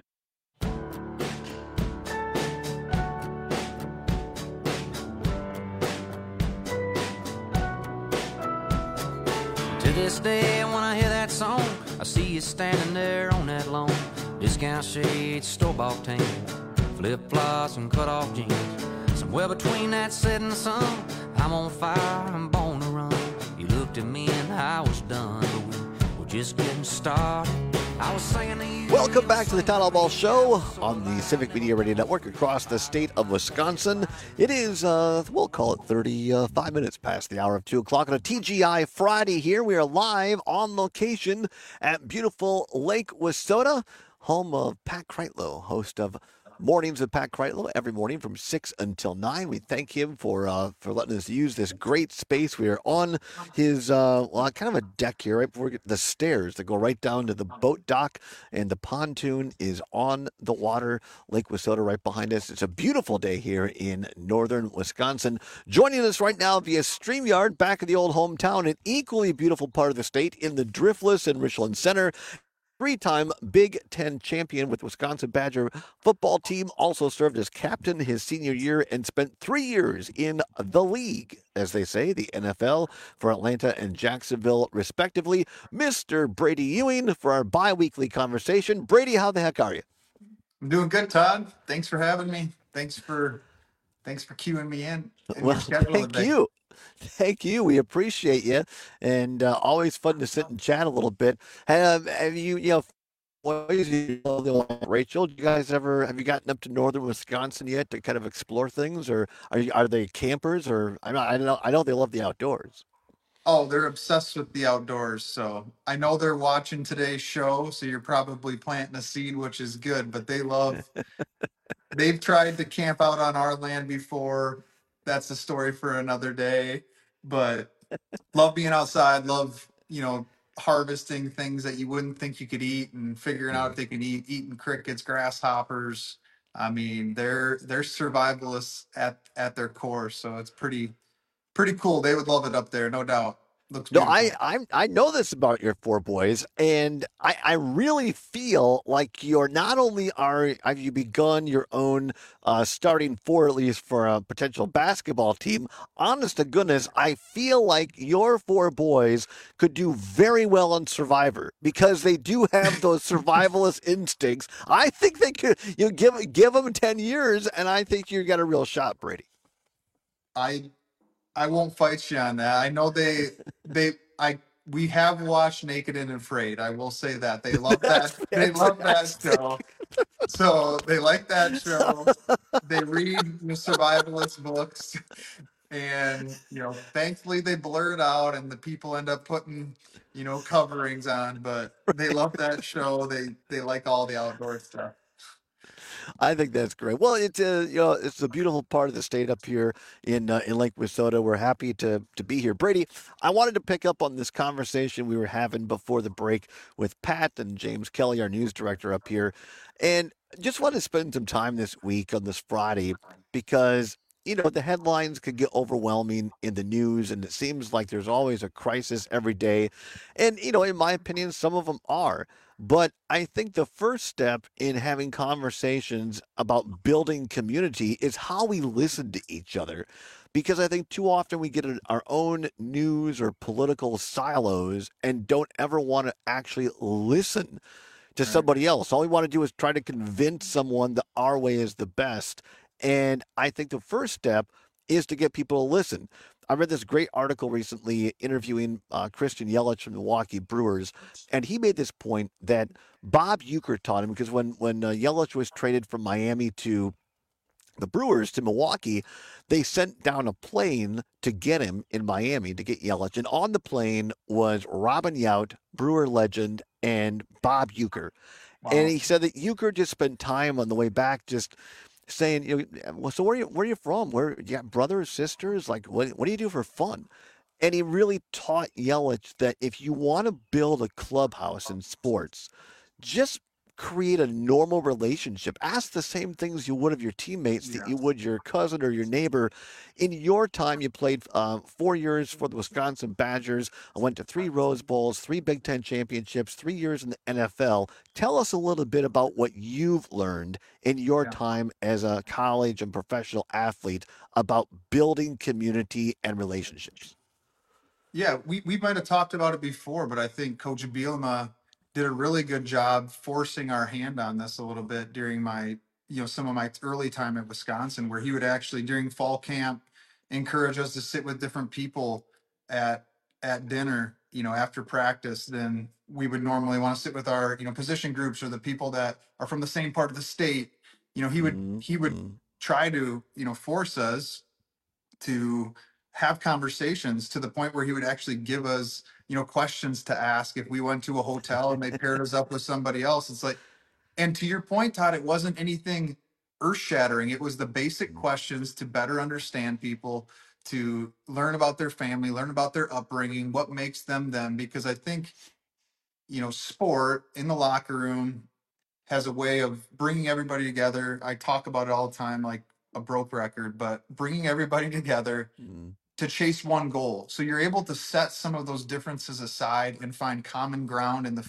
To this day, when I hear that song, I see you standing there on that lawn. Discount shades, store-bought tan, flip-flops and cut-off jeans. Somewhere between that setting sun, I'm on fire, I'm born to run. You looked at me and I was done, but we were just getting started. I was singing to you. Welcome back to the Todd Albaugh Show on the Civic Media Radio Network across the state of Wisconsin. It is, uh, we'll call it thirty-five minutes past the hour of two o'clock on a T G I Friday here. We are live on location at beautiful Lake Wissota, home of Pat Kreitlow, host of Mornings with Pat Kreitlow every morning from six until nine. We thank him for uh, for letting us use this great space. We are on his, uh, well, kind of a deck here, right before we get the stairs that go right down to the boat dock, and the pontoon is on the water, Lake Wissota right behind us. It's a beautiful day here in northern Wisconsin. Joining us right now via StreamYard, back in the old hometown, an equally beautiful part of the state in the Driftless and Richland Center. three-time Big Ten champion with Wisconsin Badger football team, also served as captain his senior year and spent three years in the league, as they say, the N F L, for Atlanta and Jacksonville, respectively. Mister Brady Ewing for our bi-weekly conversation. Brady, how the heck are you? I'm doing good, Todd. Thanks for having me. Thanks for thanks for queuing me in. in Well, your schedule thank today. you. Thank you. We appreciate you, and uh, always fun to sit and chat a little bit. Have, have you, you know, boys, you know, Rachel, do you guys ever have you gotten up to northern Wisconsin yet to kind of explore things, or are you, are they campers, or I know I know I know they love the outdoors. Oh, they're obsessed with the outdoors. So I know they're watching today's show. So you're probably planting a seed, which is good. But they love. They've tried to camp out on our land before. That's a story for another day. But love being outside. Love you know harvesting things that you wouldn't think you could eat and figuring out if they can eat. Eating crickets, grasshoppers. I mean, they're they're survivalists at at their core. So it's pretty. Pretty cool. They would love it up there, no doubt. Looks No, beautiful. I, I I know this about your four boys, and I, I really feel like you're not only are have you begun your own uh, starting four, at least for a potential basketball team. Honest to goodness, I feel like your four boys could do very well on Survivor because they do have those survivalist instincts. I think they could. You give give them ten years, and I think you got a real shot, Brady. I I won't fight you on that. I know they they I we have watched Naked and Afraid. I will say that. They love that. They love that show. So they like that show. They read the survivalist books. And you know, thankfully they blur it out and the people end up putting, you know, coverings on, but they love that show. They they like all the outdoor stuff. I think that's great. Well, it's a you know it's a beautiful part of the state up here in uh, in Lake Wissota. We're happy to to be here, Brady. I wanted to pick up on this conversation we were having before the break with Pat and James Kelly, our news director up here, and just want to spend some time this week on this Friday because you know the headlines could get overwhelming in the news, and it seems like there's always a crisis every day, and you know in my opinion, some of them are. But I think the first step in having conversations about building community is how we listen to each other. Because I think too often we get in our own news or political silos and don't ever want to actually listen to somebody else. All we want to do is try to convince someone that our way is the best. And I think the first step is to get people to listen. I read this great article recently interviewing uh, Christian Yelich from the Milwaukee Brewers, and he made this point that Bob Uecker taught him because when when uh, Yelich was traded from Miami to the Brewers to Milwaukee, they sent down a plane to get him in Miami to get Yelich, and on the plane was Robin Yount, Brewer legend, and Bob Uecker. Wow. And he said that Uecker just spent time on the way back just saying, you know, well, so where are you, where are you from? Where you got brothers, sisters? Like, what, what do you do for fun? And he really taught Yelich that if you want to build a clubhouse in sports, just create a normal relationship. Ask the same things you would of your teammates that you would your cousin or your neighbor. In your time, you played uh, four years for the Wisconsin Badgers. I went to three Rose Bowls, three Big Ten championships, three years in the N F L. Tell us a little bit about what you've learned in your yeah. time as a college and professional athlete about building community and relationships. Yeah, we, we might have talked about it before, but I think Coach Bielema did a really good job forcing our hand on this a little bit during my, you know, some of my early time at Wisconsin, where he would actually during fall camp encourage us to sit with different people at at dinner, you know, after practice. Then we would normally want to sit with our, you know, position groups or the people that are from the same part of the state. You know, he would mm-hmm. he would try to, you know, force us to have conversations to the point where he would actually give us, you know, questions to ask if we went to a hotel and they paired us up with somebody else. It's like, and to your point, Todd, it wasn't anything earth shattering. It was the basic questions to better understand people, to learn about their family, learn about their upbringing, what makes them them. Because I think, you know, sport in the locker room has a way of bringing everybody together. I talk about it all the time, like a broke record, but bringing everybody together mm. to chase one goal. So you're able to set some of those differences aside and find common ground in the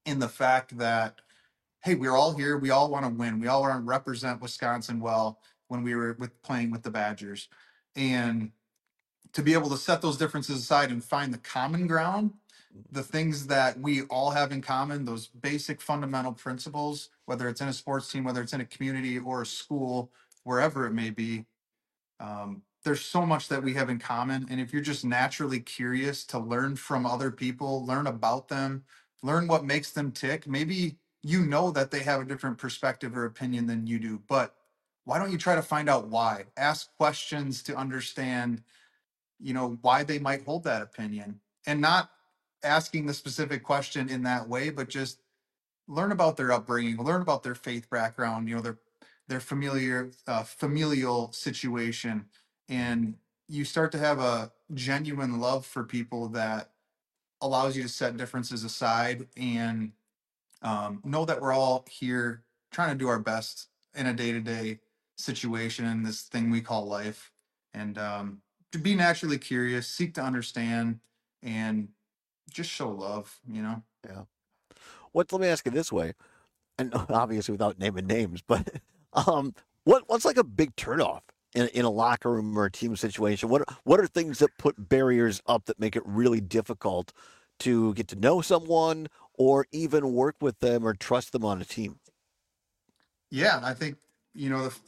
in the fact that, hey, we're all here. We all want to win. We all want to represent Wisconsin well when we were with playing with the Badgers. And to be able to set those differences aside and find the common ground, the things that we all have in common, those basic fundamental principles, whether it's in a sports team, whether it's in a community or a school, wherever it may be, um, there's so much that we have in common. And if you're just naturally curious to learn from other people, learn about them, learn what makes them tick, maybe you know that they have a different perspective or opinion than you do, but why don't you try to find out why? Ask questions to understand, you know, why they might hold that opinion, and not asking the specific question in that way, but just learn about their upbringing, learn about their faith background, you know, their their familiar uh, familial situation, and you start to have a genuine love for people that allows you to set differences aside and um, know that we're all here trying to do our best in a day-to-day situation in this thing we call life, and um, to be naturally curious, seek to understand, and just show love, you know? Yeah. What? Let me ask you this way, and obviously without naming names, but um, what what's like a big turnoff in in a locker room or a team situation? What what are things that put barriers up that make it really difficult to get to know someone or even work with them or trust them on a team? Yeah, I think, you know, if,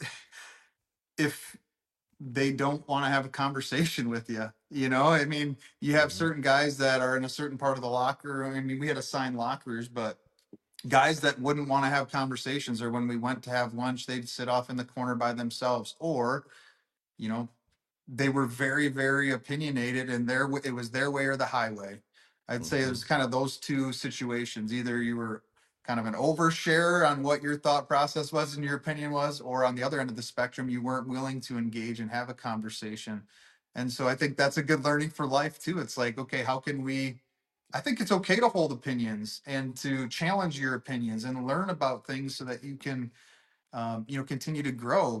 if they don't want to have a conversation with you, you know, I mean, you have certain guys that are in a certain part of the locker room. I mean, we had assigned lockers, but guys that wouldn't want to have conversations, or when we went to have lunch, they'd sit off in the corner by themselves, or, you know, they were very, very opinionated, and their it was their way or the highway. I'd say it was kind of those two situations. Either you were kind of an overshare on what your thought process was and your opinion was, or on the other end of the spectrum, you weren't willing to engage and have a conversation. And so I think that's a good learning for life too. It's like, okay, how can we, I think it's okay to hold opinions and to challenge your opinions and learn about things so that you can, um, you know, continue to grow.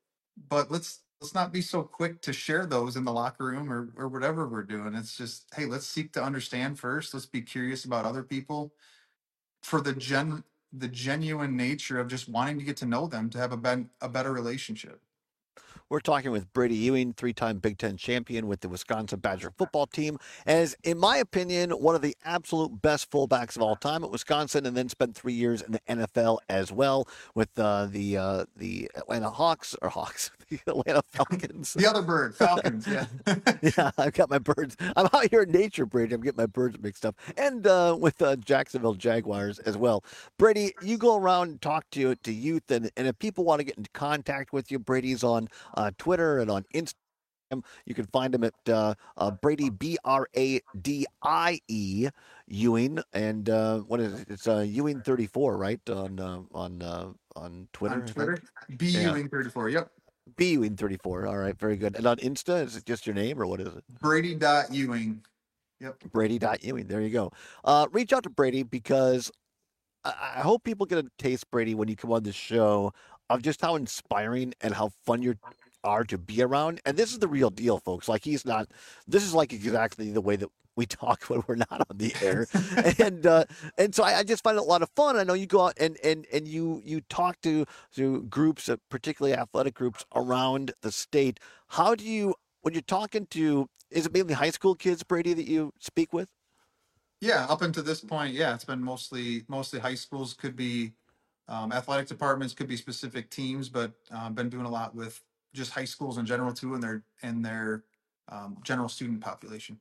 But let's, let's not be so quick to share those in the locker room or, or whatever we're doing. It's just, hey, let's seek to understand first. Let's be curious about other people for the gen, the genuine nature of just wanting to get to know them, to have a, ben, a better relationship. We're talking with Brady Ewing, three-time Big Ten champion with the Wisconsin Badger football team, as, in my opinion, one of the absolute best fullbacks of all time at Wisconsin, and then spent three years in the N F L as well with uh, the uh, the Atlanta Hawks, or Hawks, the Atlanta Falcons. The other bird, Falcons, yeah. Yeah, I've got my birds. I'm out here in nature, Brady. I'm getting my birds mixed up. And uh, with uh, Jacksonville Jaguars as well. Brady, you go around and talk to, to youth, and, and if people want to get in contact with you, Brady's on Uh, Twitter and on Instagram. You can find him at uh, uh, Brady, B R A D I E, Ewing. And uh, what is it? It's uh, Ewing thirty-four, right? On uh, on uh, on Twitter. On Twitter? B Yeah. Ewing thirty-four, yep. B Ewing thirty-four. All right, very good. And on Insta, is it just your name or what is it? Brady dot Ewing. Yep. Brady dot Ewing. There you go. Uh, reach out to Brady because I, I hope people get a taste, Brady, when you come on this show of just how inspiring and how fun you are to be around. And this is the real deal, folks. Like, he's not, this is like exactly the way that we talk when we're not on the air. and uh, and so I, I just find it a lot of fun. I know you go out and and, and you you talk to, to groups, uh, particularly athletic groups around the state. How do you, when you're talking to, is it mainly high school kids, Brady, that you speak with? Yeah, up until this point, yeah, it's been mostly mostly high schools. Could be um, athletic departments, could be specific teams, but uh, been doing a lot with just high schools in general too, and their and their um, general student population.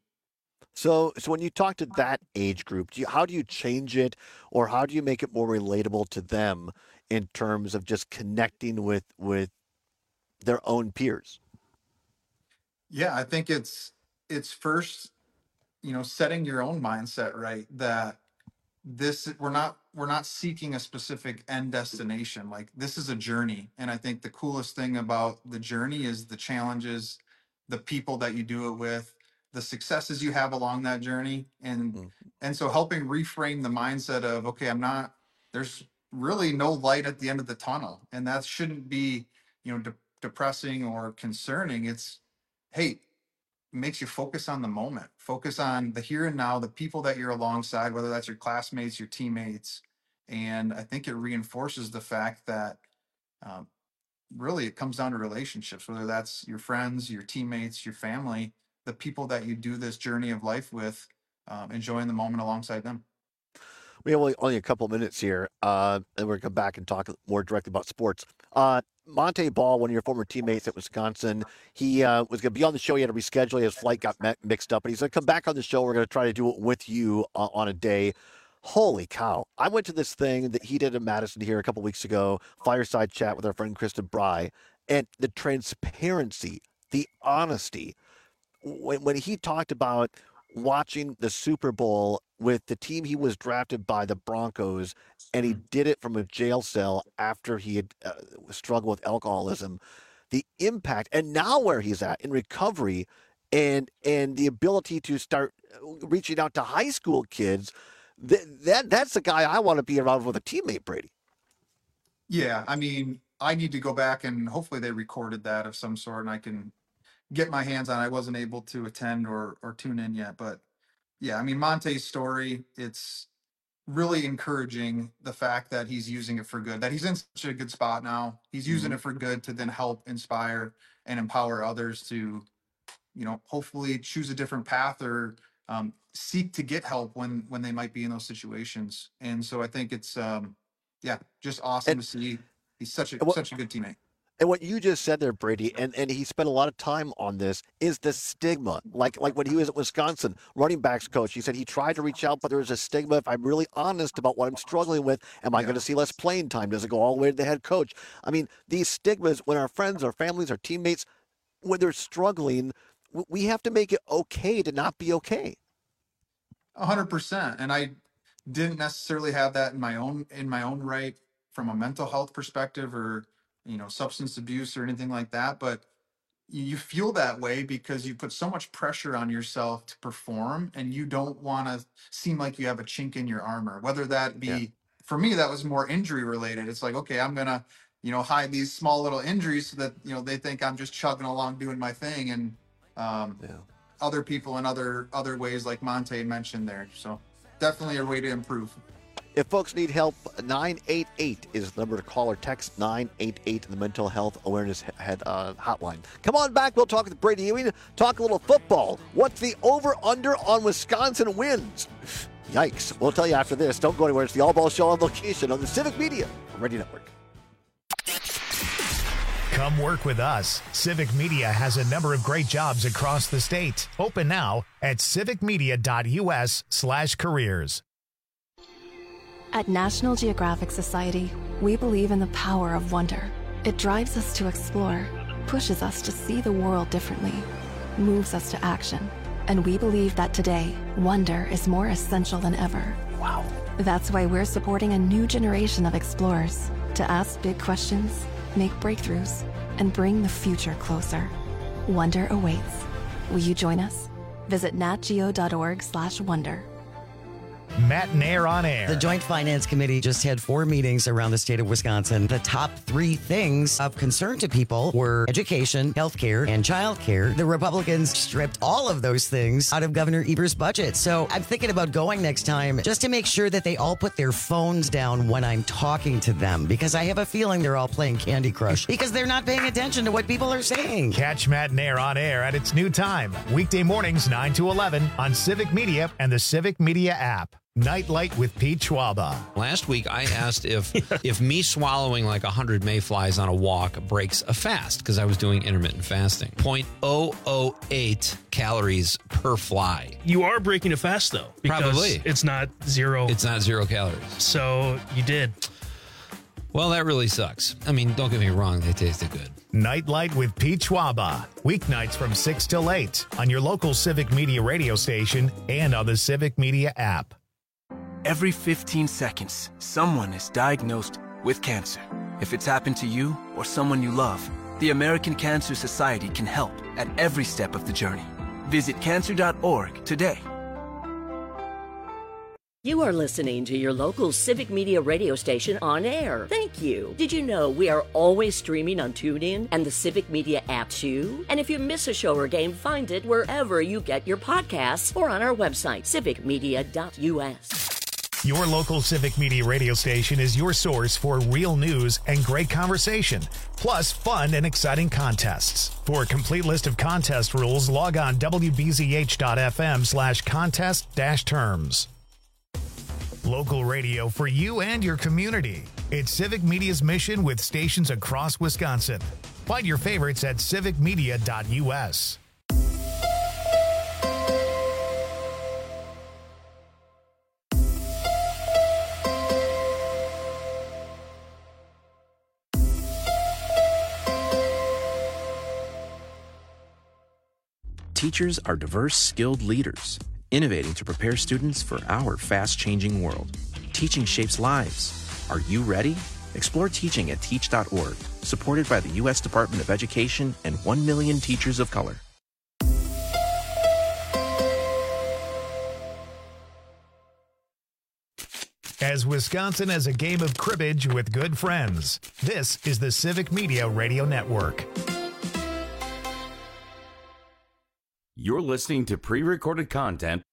So, so when you talk to that age group, do you, how do you change it, or how do you make it more relatable to them in terms of just connecting with with their own peers? Yeah, I think it's it's first, you know, setting your own mindset right, that this we're not we're not seeking a specific end destination. Like, this is a journey, and I think the coolest thing about the journey is the challenges, the people that you do it with, the successes you have along that journey, and Mm. and so helping reframe the mindset of, okay, I'm not, there's really no light at the end of the tunnel, and that shouldn't be, you know, de- depressing or concerning. It's, hey, makes you focus on the moment, focus on the here and now, the people that you're alongside, whether that's your classmates, your teammates. And I think it reinforces the fact that um, really it comes down to relationships, whether that's your friends, your teammates, your family, the people that you do this journey of life with, um, enjoying the moment alongside them. We have only, only a couple minutes here, uh, and we're going to come back and talk more directly about sports. Uh, Monte Ball, one of your former teammates at Wisconsin, he uh, was going to be on the show. He had to reschedule. His flight got me- mixed up, but he's going to come back on the show. We're going to try to do it with you uh, on a day. Holy cow. I went to this thing that he did in Madison here a couple weeks ago, fireside chat with our friend Kristen Bry, and the transparency, the honesty. When, when he talked about watching the Super Bowl with the team he was drafted by, the Broncos, and he did it from a jail cell after he had uh, struggled with alcoholism, the impact, and now where he's at in recovery, and and the ability to start reaching out to high school kids, th- that that's the guy I want to be around with a teammate, Brady. Yeah, I mean, I need to go back and hopefully they recorded that of some sort and I can get my hands on it. I wasn't able to attend or or tune in yet, but yeah, I mean, Monte's story, it's really encouraging the fact that he's using it for good, that he's in such a good spot now. He's using Mhm. it for good to then help inspire and empower others to, you know, hopefully choose a different path or um, seek to get help when when they might be in those situations. And so I think it's, um, yeah, just awesome to see. He's such a and what- such a good teammate. And what you just said there, Brady, and, and he spent a lot of time on this, is the stigma. Like like when he was at Wisconsin, running backs coach, he said he tried to reach out, but there was a stigma. If I'm really honest about what I'm struggling with, am I going to see less playing time? Does it go all the way to the head coach? I mean, these stigmas, when our friends, our families, our teammates, when they're struggling, w- we have to make it okay to not be okay. A hundred percent. And I didn't necessarily have that in my own in my own right from a mental health perspective or, you know, substance abuse or anything like that. But you you feel that way because you put so much pressure on yourself to perform and you don't want to seem like you have a chink in your armor, whether that be, Yeah. for me, that was more injury related. It's like, okay, I'm going to, you know, hide these small little injuries so that, you know, they think I'm just chugging along doing my thing. And, um, Yeah. other people in other other ways like Monte mentioned there. So definitely a way to improve. If folks need help, nine eight eight is the number to call or text, nine eight eight, the Mental Health Awareness head, uh, Hotline. Come on back. We'll talk with Brady Ewing, talk a little football. What's the over-under on Wisconsin wins? Yikes. We'll tell you after this. Don't go anywhere. It's the All Ball Show on location on the Civic Media Radio Network. Come work with us. Civic Media has a number of great jobs across the state. Open now at civicmedia.us slash careers. At National Geographic Society, we believe in the power of wonder. It drives us to explore, pushes us to see the world differently, moves us to action. And we believe that today, wonder is more essential than ever. Wow. That's why we're supporting a new generation of explorers to ask big questions, make breakthroughs, and bring the future closer. Wonder awaits. Will you join us? Visit natgeo.org slash wonder. Matt and Air on Air. The Joint Finance Committee just had four meetings around the state of Wisconsin. The top three things of concern to people were education, healthcare, and childcare. The Republicans stripped all of those things out of Governor Evers' budget. So I'm thinking about going next time just to make sure that they all put their phones down when I'm talking to them, because I have a feeling they're all playing Candy Crush because they're not paying attention to what people are saying. Catch Matt and Air on Air at its new time. Weekday mornings, nine to eleven on Civic Media and the Civic Media app. Nightlight with Pete Schwaba. Last week, I asked if if me swallowing like one hundred mayflies on a walk breaks a fast, because I was doing intermittent fasting. zero point zero zero eight calories per fly. You are breaking a fast, though. Because Probably. It's not zero. It's not zero calories. So you did. Well, that really sucks. I mean, don't get me wrong. They tasted good. Nightlight with Pete Schwaba. Weeknights from six till eight on your local Civic Media radio station and on the Civic Media app. Every fifteen seconds, someone is diagnosed with cancer. If it's happened to you or someone you love, the American Cancer Society can help at every step of the journey. Visit cancer dot org today. You are listening to your local Civic Media radio station on air. Thank you. Did you know we are always streaming on TuneIn and the Civic Media app too? And if you miss a show or game, find it wherever you get your podcasts or on our website, civic media dot u s. Your local Civic Media radio station is your source for real news and great conversation, plus fun and exciting contests. For a complete list of contest rules, log on w b z h dot f m slash contest dash terms. Local radio for you and your community. It's Civic Media's mission with stations across Wisconsin. Find your favorites at civic media dot u s. Teachers are diverse, skilled leaders, innovating to prepare students for our fast-changing world. Teaching shapes lives. Are you ready? Explore teaching at teach dot org, supported by the U S Department of Education and one million teachers of color. As Wisconsin has a game of cribbage with good friends, this is the Civic Media Radio Network. You're listening to pre-recorded content.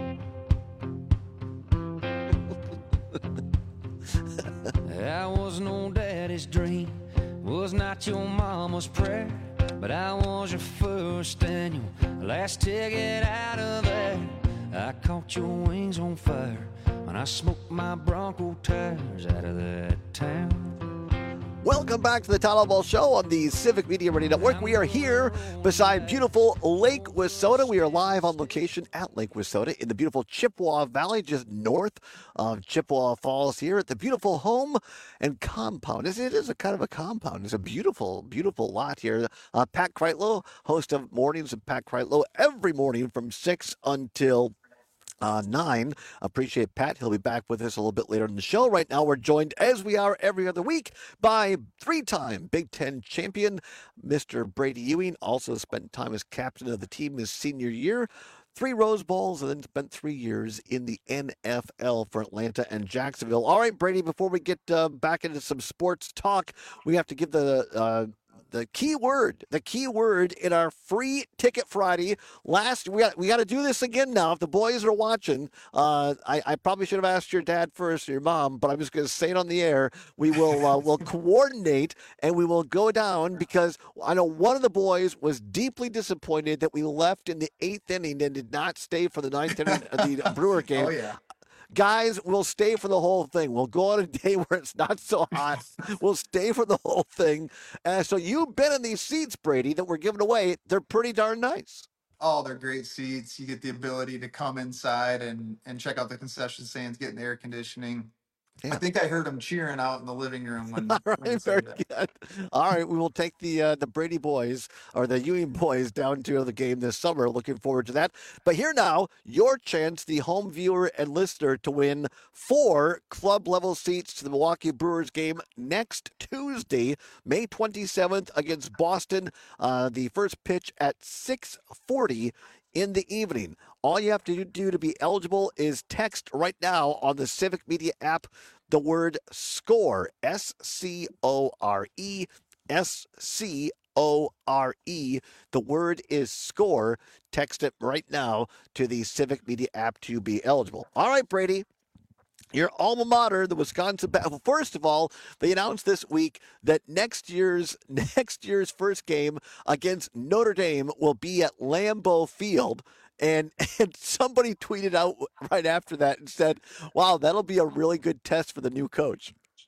I was no daddy's dream, was not your mama's prayer, but I was your first and your last ticket out of there. I caught your wings on fire when I smoked my Bronco tires out of that town. Welcome back to the Tyler Ball Show on the Civic Media Radio Network. We are here beside beautiful Lake Wissota. We are live on location at Lake Wissota in the beautiful Chippewa Valley, just north of Chippewa Falls here at the beautiful home and compound. It is a kind of a compound. It's a beautiful, beautiful lot here. Uh, Pat Kreitlow, host of Mornings with Pat Kreitlow, every morning from six until Uh, nine. Appreciate Pat. He'll be back with us a little bit later in the show. Right now, we're joined, as we are every other week, by three-time Big Ten champion, Mister Brady Ewing. Also spent time as captain of the team his senior year. Three Rose Bowls, and then spent three years in the N F L for Atlanta and Jacksonville. All right, Brady, before we get uh, back into some sports talk, we have to give the uh, the key word, the key word in our free ticket Friday. Last, we got we got to do this again now. If the boys are watching, uh, I, I probably should have asked your dad first or your mom, but I'm just going to say it on the air. We will uh, we'll coordinate and we will go down because I know one of the boys was deeply disappointed that we left in the eighth inning and did not stay for the ninth inning of the Brewer game. Oh yeah. Guys, we'll stay for the whole thing. We'll go on a day where it's not so hot. We'll stay for the whole thing. Uh, so you've been in these seats, Brady, that we're giving away. They're pretty darn nice. Oh, they're great seats. You get the ability to come inside and, and check out the concession stands, get in the air conditioning. Yeah. I think I heard them cheering out in the living room when. All right, when you very said good. All right, we will take the uh, the Brady boys or the Ewing boys down to the game this summer. Looking forward to that. But here now, your chance, the home viewer and listener, to win four club level seats to the Milwaukee Brewers game next Tuesday, May twenty-seventh against Boston. Uh, the first pitch at six forty in the evening. All you have to do to be eligible is text right now on the Civic Media app the word SCORE, S C O R E, S C O R E. The word is SCORE. Text it right now to the Civic Media app to be eligible. All right, Brady. Your alma mater, the Wisconsin. Well, first of all, they announced this week that next year's next year's first game against Notre Dame will be at Lambeau Field. And, and somebody tweeted out right after that and said, wow, that'll be a really good test for the new coach.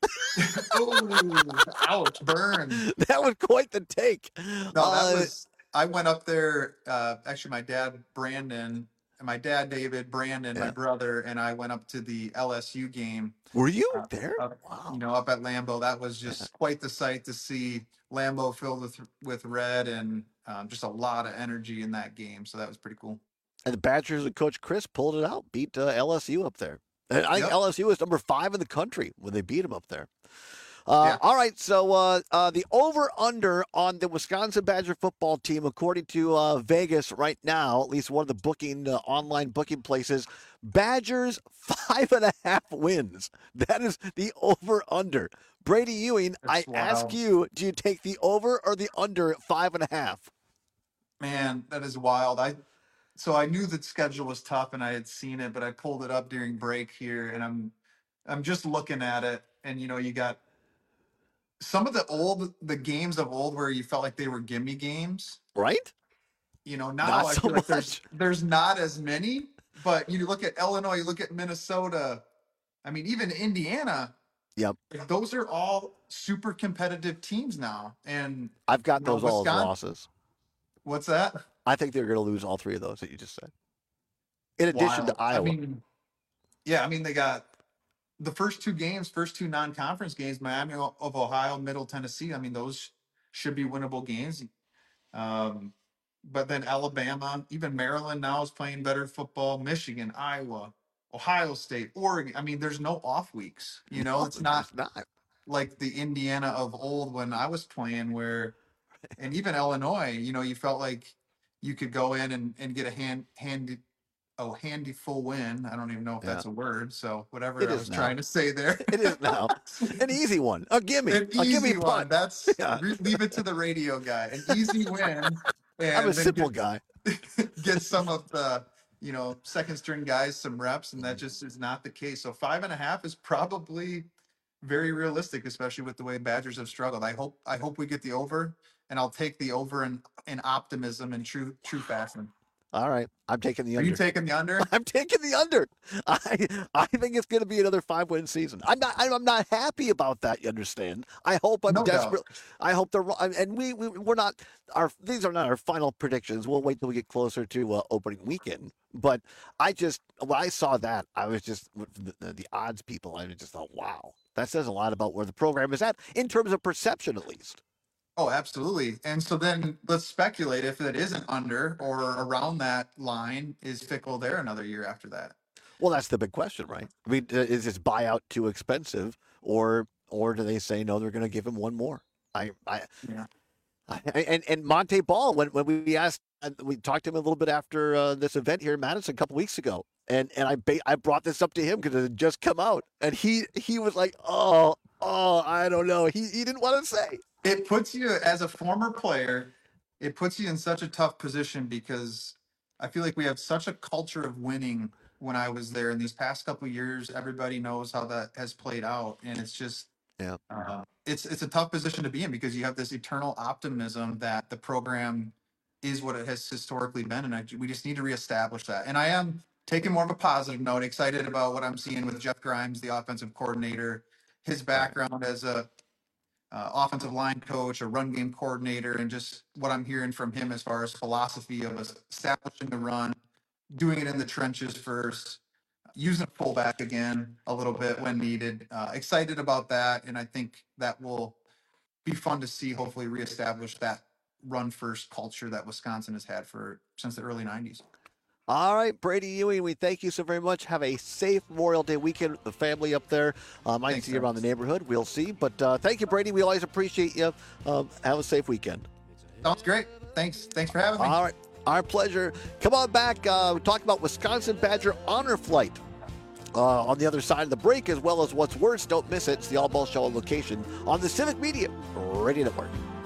Oh, ouch, burn. That was quite the take. No, that Uh, was, I went up there, uh, actually my dad, Brandon, and my dad, David, Brandon, Yeah. my brother, and I went up to the L S U game. Were you uh, there? Up, Wow. You know, up at Lambeau. That was just quite the sight to see Lambeau filled with, with red and um, just a lot of energy in that game. So that was pretty cool. And the Badgers and Coach Chris pulled it out, beat uh, L S U up there. And I think Yep. L S U was number five in the country when they beat them up there. Uh, Yeah. All right, so uh, uh, the over-under on the Wisconsin Badger football team, according to uh, Vegas right now, at least one of the booking uh, online booking places, Badgers five and a half wins. That is the over-under. Brady Ewing, That's I ask wild. you, do you take the over or the under at five and a half? Man, that is wild. I so I knew the schedule was tough and I had seen it, but I pulled it up during break here and I'm I'm just looking at it, and you know, you got some of the old the games of old where you felt like they were gimme games. Right? You know, now Not I so feel like there's much. there's not as many, but you look at Illinois, you look at Minnesota, I mean, even Indiana, Yep. like, those are all super competitive teams now. And I've got you know, those all as Wisconsin- losses. What's that? I think they're going to lose all three of those that you just said. In addition Wild. to Iowa. I mean, yeah, I mean, they got the first two games, first two non-conference games, Miami of Ohio, Middle Tennessee. I mean, those should be winnable games. Um, but then Alabama, even Maryland now is playing better football. Michigan, Iowa, Ohio State, Oregon. I mean, there's no off weeks. You know, No, it's not, there's not. like the Indiana of old when I was playing, where, and even Illinois, you know, you felt like you could go in and, and get a hand handy oh handy full win. I don't even know if Yeah. that's a word. So whatever It I is was now. trying to say there. It is now. An easy one. A gimme. An a gimme easy one. punt. That's Yeah. re- leave it to the radio guy. An easy win. And I'm a then simple get, guy. get some of the, you know, second string guys some reps, and that just is not the case. So five and a half is probably very realistic, especially with the way Badgers have struggled. I hope I hope we get the over, and I'll take the over in, in optimism in true true fashion. All right. I'm taking the Are under. you taking the under? I'm taking the under. I I think it's going to be another five win season. I'm not. I'm not happy about that. You understand? I hope I'm No doubt. desperate. I hope they're wrong. And we, we we're not. Our these are not our final predictions. We'll wait till we get closer to uh, opening weekend. But I just when I saw that, I was just the, the, the odds people. I just thought, wow, that says a lot about where the program is at in terms of perception, at least. Oh, absolutely. And so then let's speculate if it isn't under or around that line, is Fickle there another year after that? Well, that's the big question, right? I mean, uh, is this buyout too expensive, or or do they say no? They're going to give him one more. I, I, Yeah. I and and Monte Ball, when when we asked, uh, we talked to him a little bit after uh, this event here in Madison a couple weeks ago, and and I ba- I brought this up to him because it had just come out, and he he was like, oh oh, I don't know. He he didn't want to say. It puts you, as a former player, it puts you in such a tough position, because I feel like we have such a culture of winning. When I was there in these past couple of years, everybody knows how that has played out, and it's just Yeah. uh, it's it's a tough position to be in, because you have this eternal optimism that the program is what it has historically been, and I, we just need to reestablish that. And I am taking more of a positive note, excited about what I'm seeing with Jeff Grimes, the offensive coordinator, his background as a uh, offensive line coach, a run game coordinator, and just what I'm hearing from him as far as philosophy of establishing the run, doing it in the trenches first, using a fullback again a little bit when needed. Uh, excited about that, and I think that will be fun to see. Hopefully, reestablish that run first culture that Wisconsin has had for since the early nineties. All right, Brady Ewing, we thank you so very much. Have a safe Memorial Day weekend with the family up there. Um, I Thanks, see you sir. around the neighborhood. We'll see. But uh, thank you, Brady. We always appreciate you. Um, have a safe weekend. Sounds great. Thanks. Thanks for having me. All right. Our pleasure. Come on back. Uh, we talk about Wisconsin Badger Honor Flight uh, on the other side of the break, as well as what's worse. Don't miss it. It's the All Ball Show on location on the Civic Media Radio Network.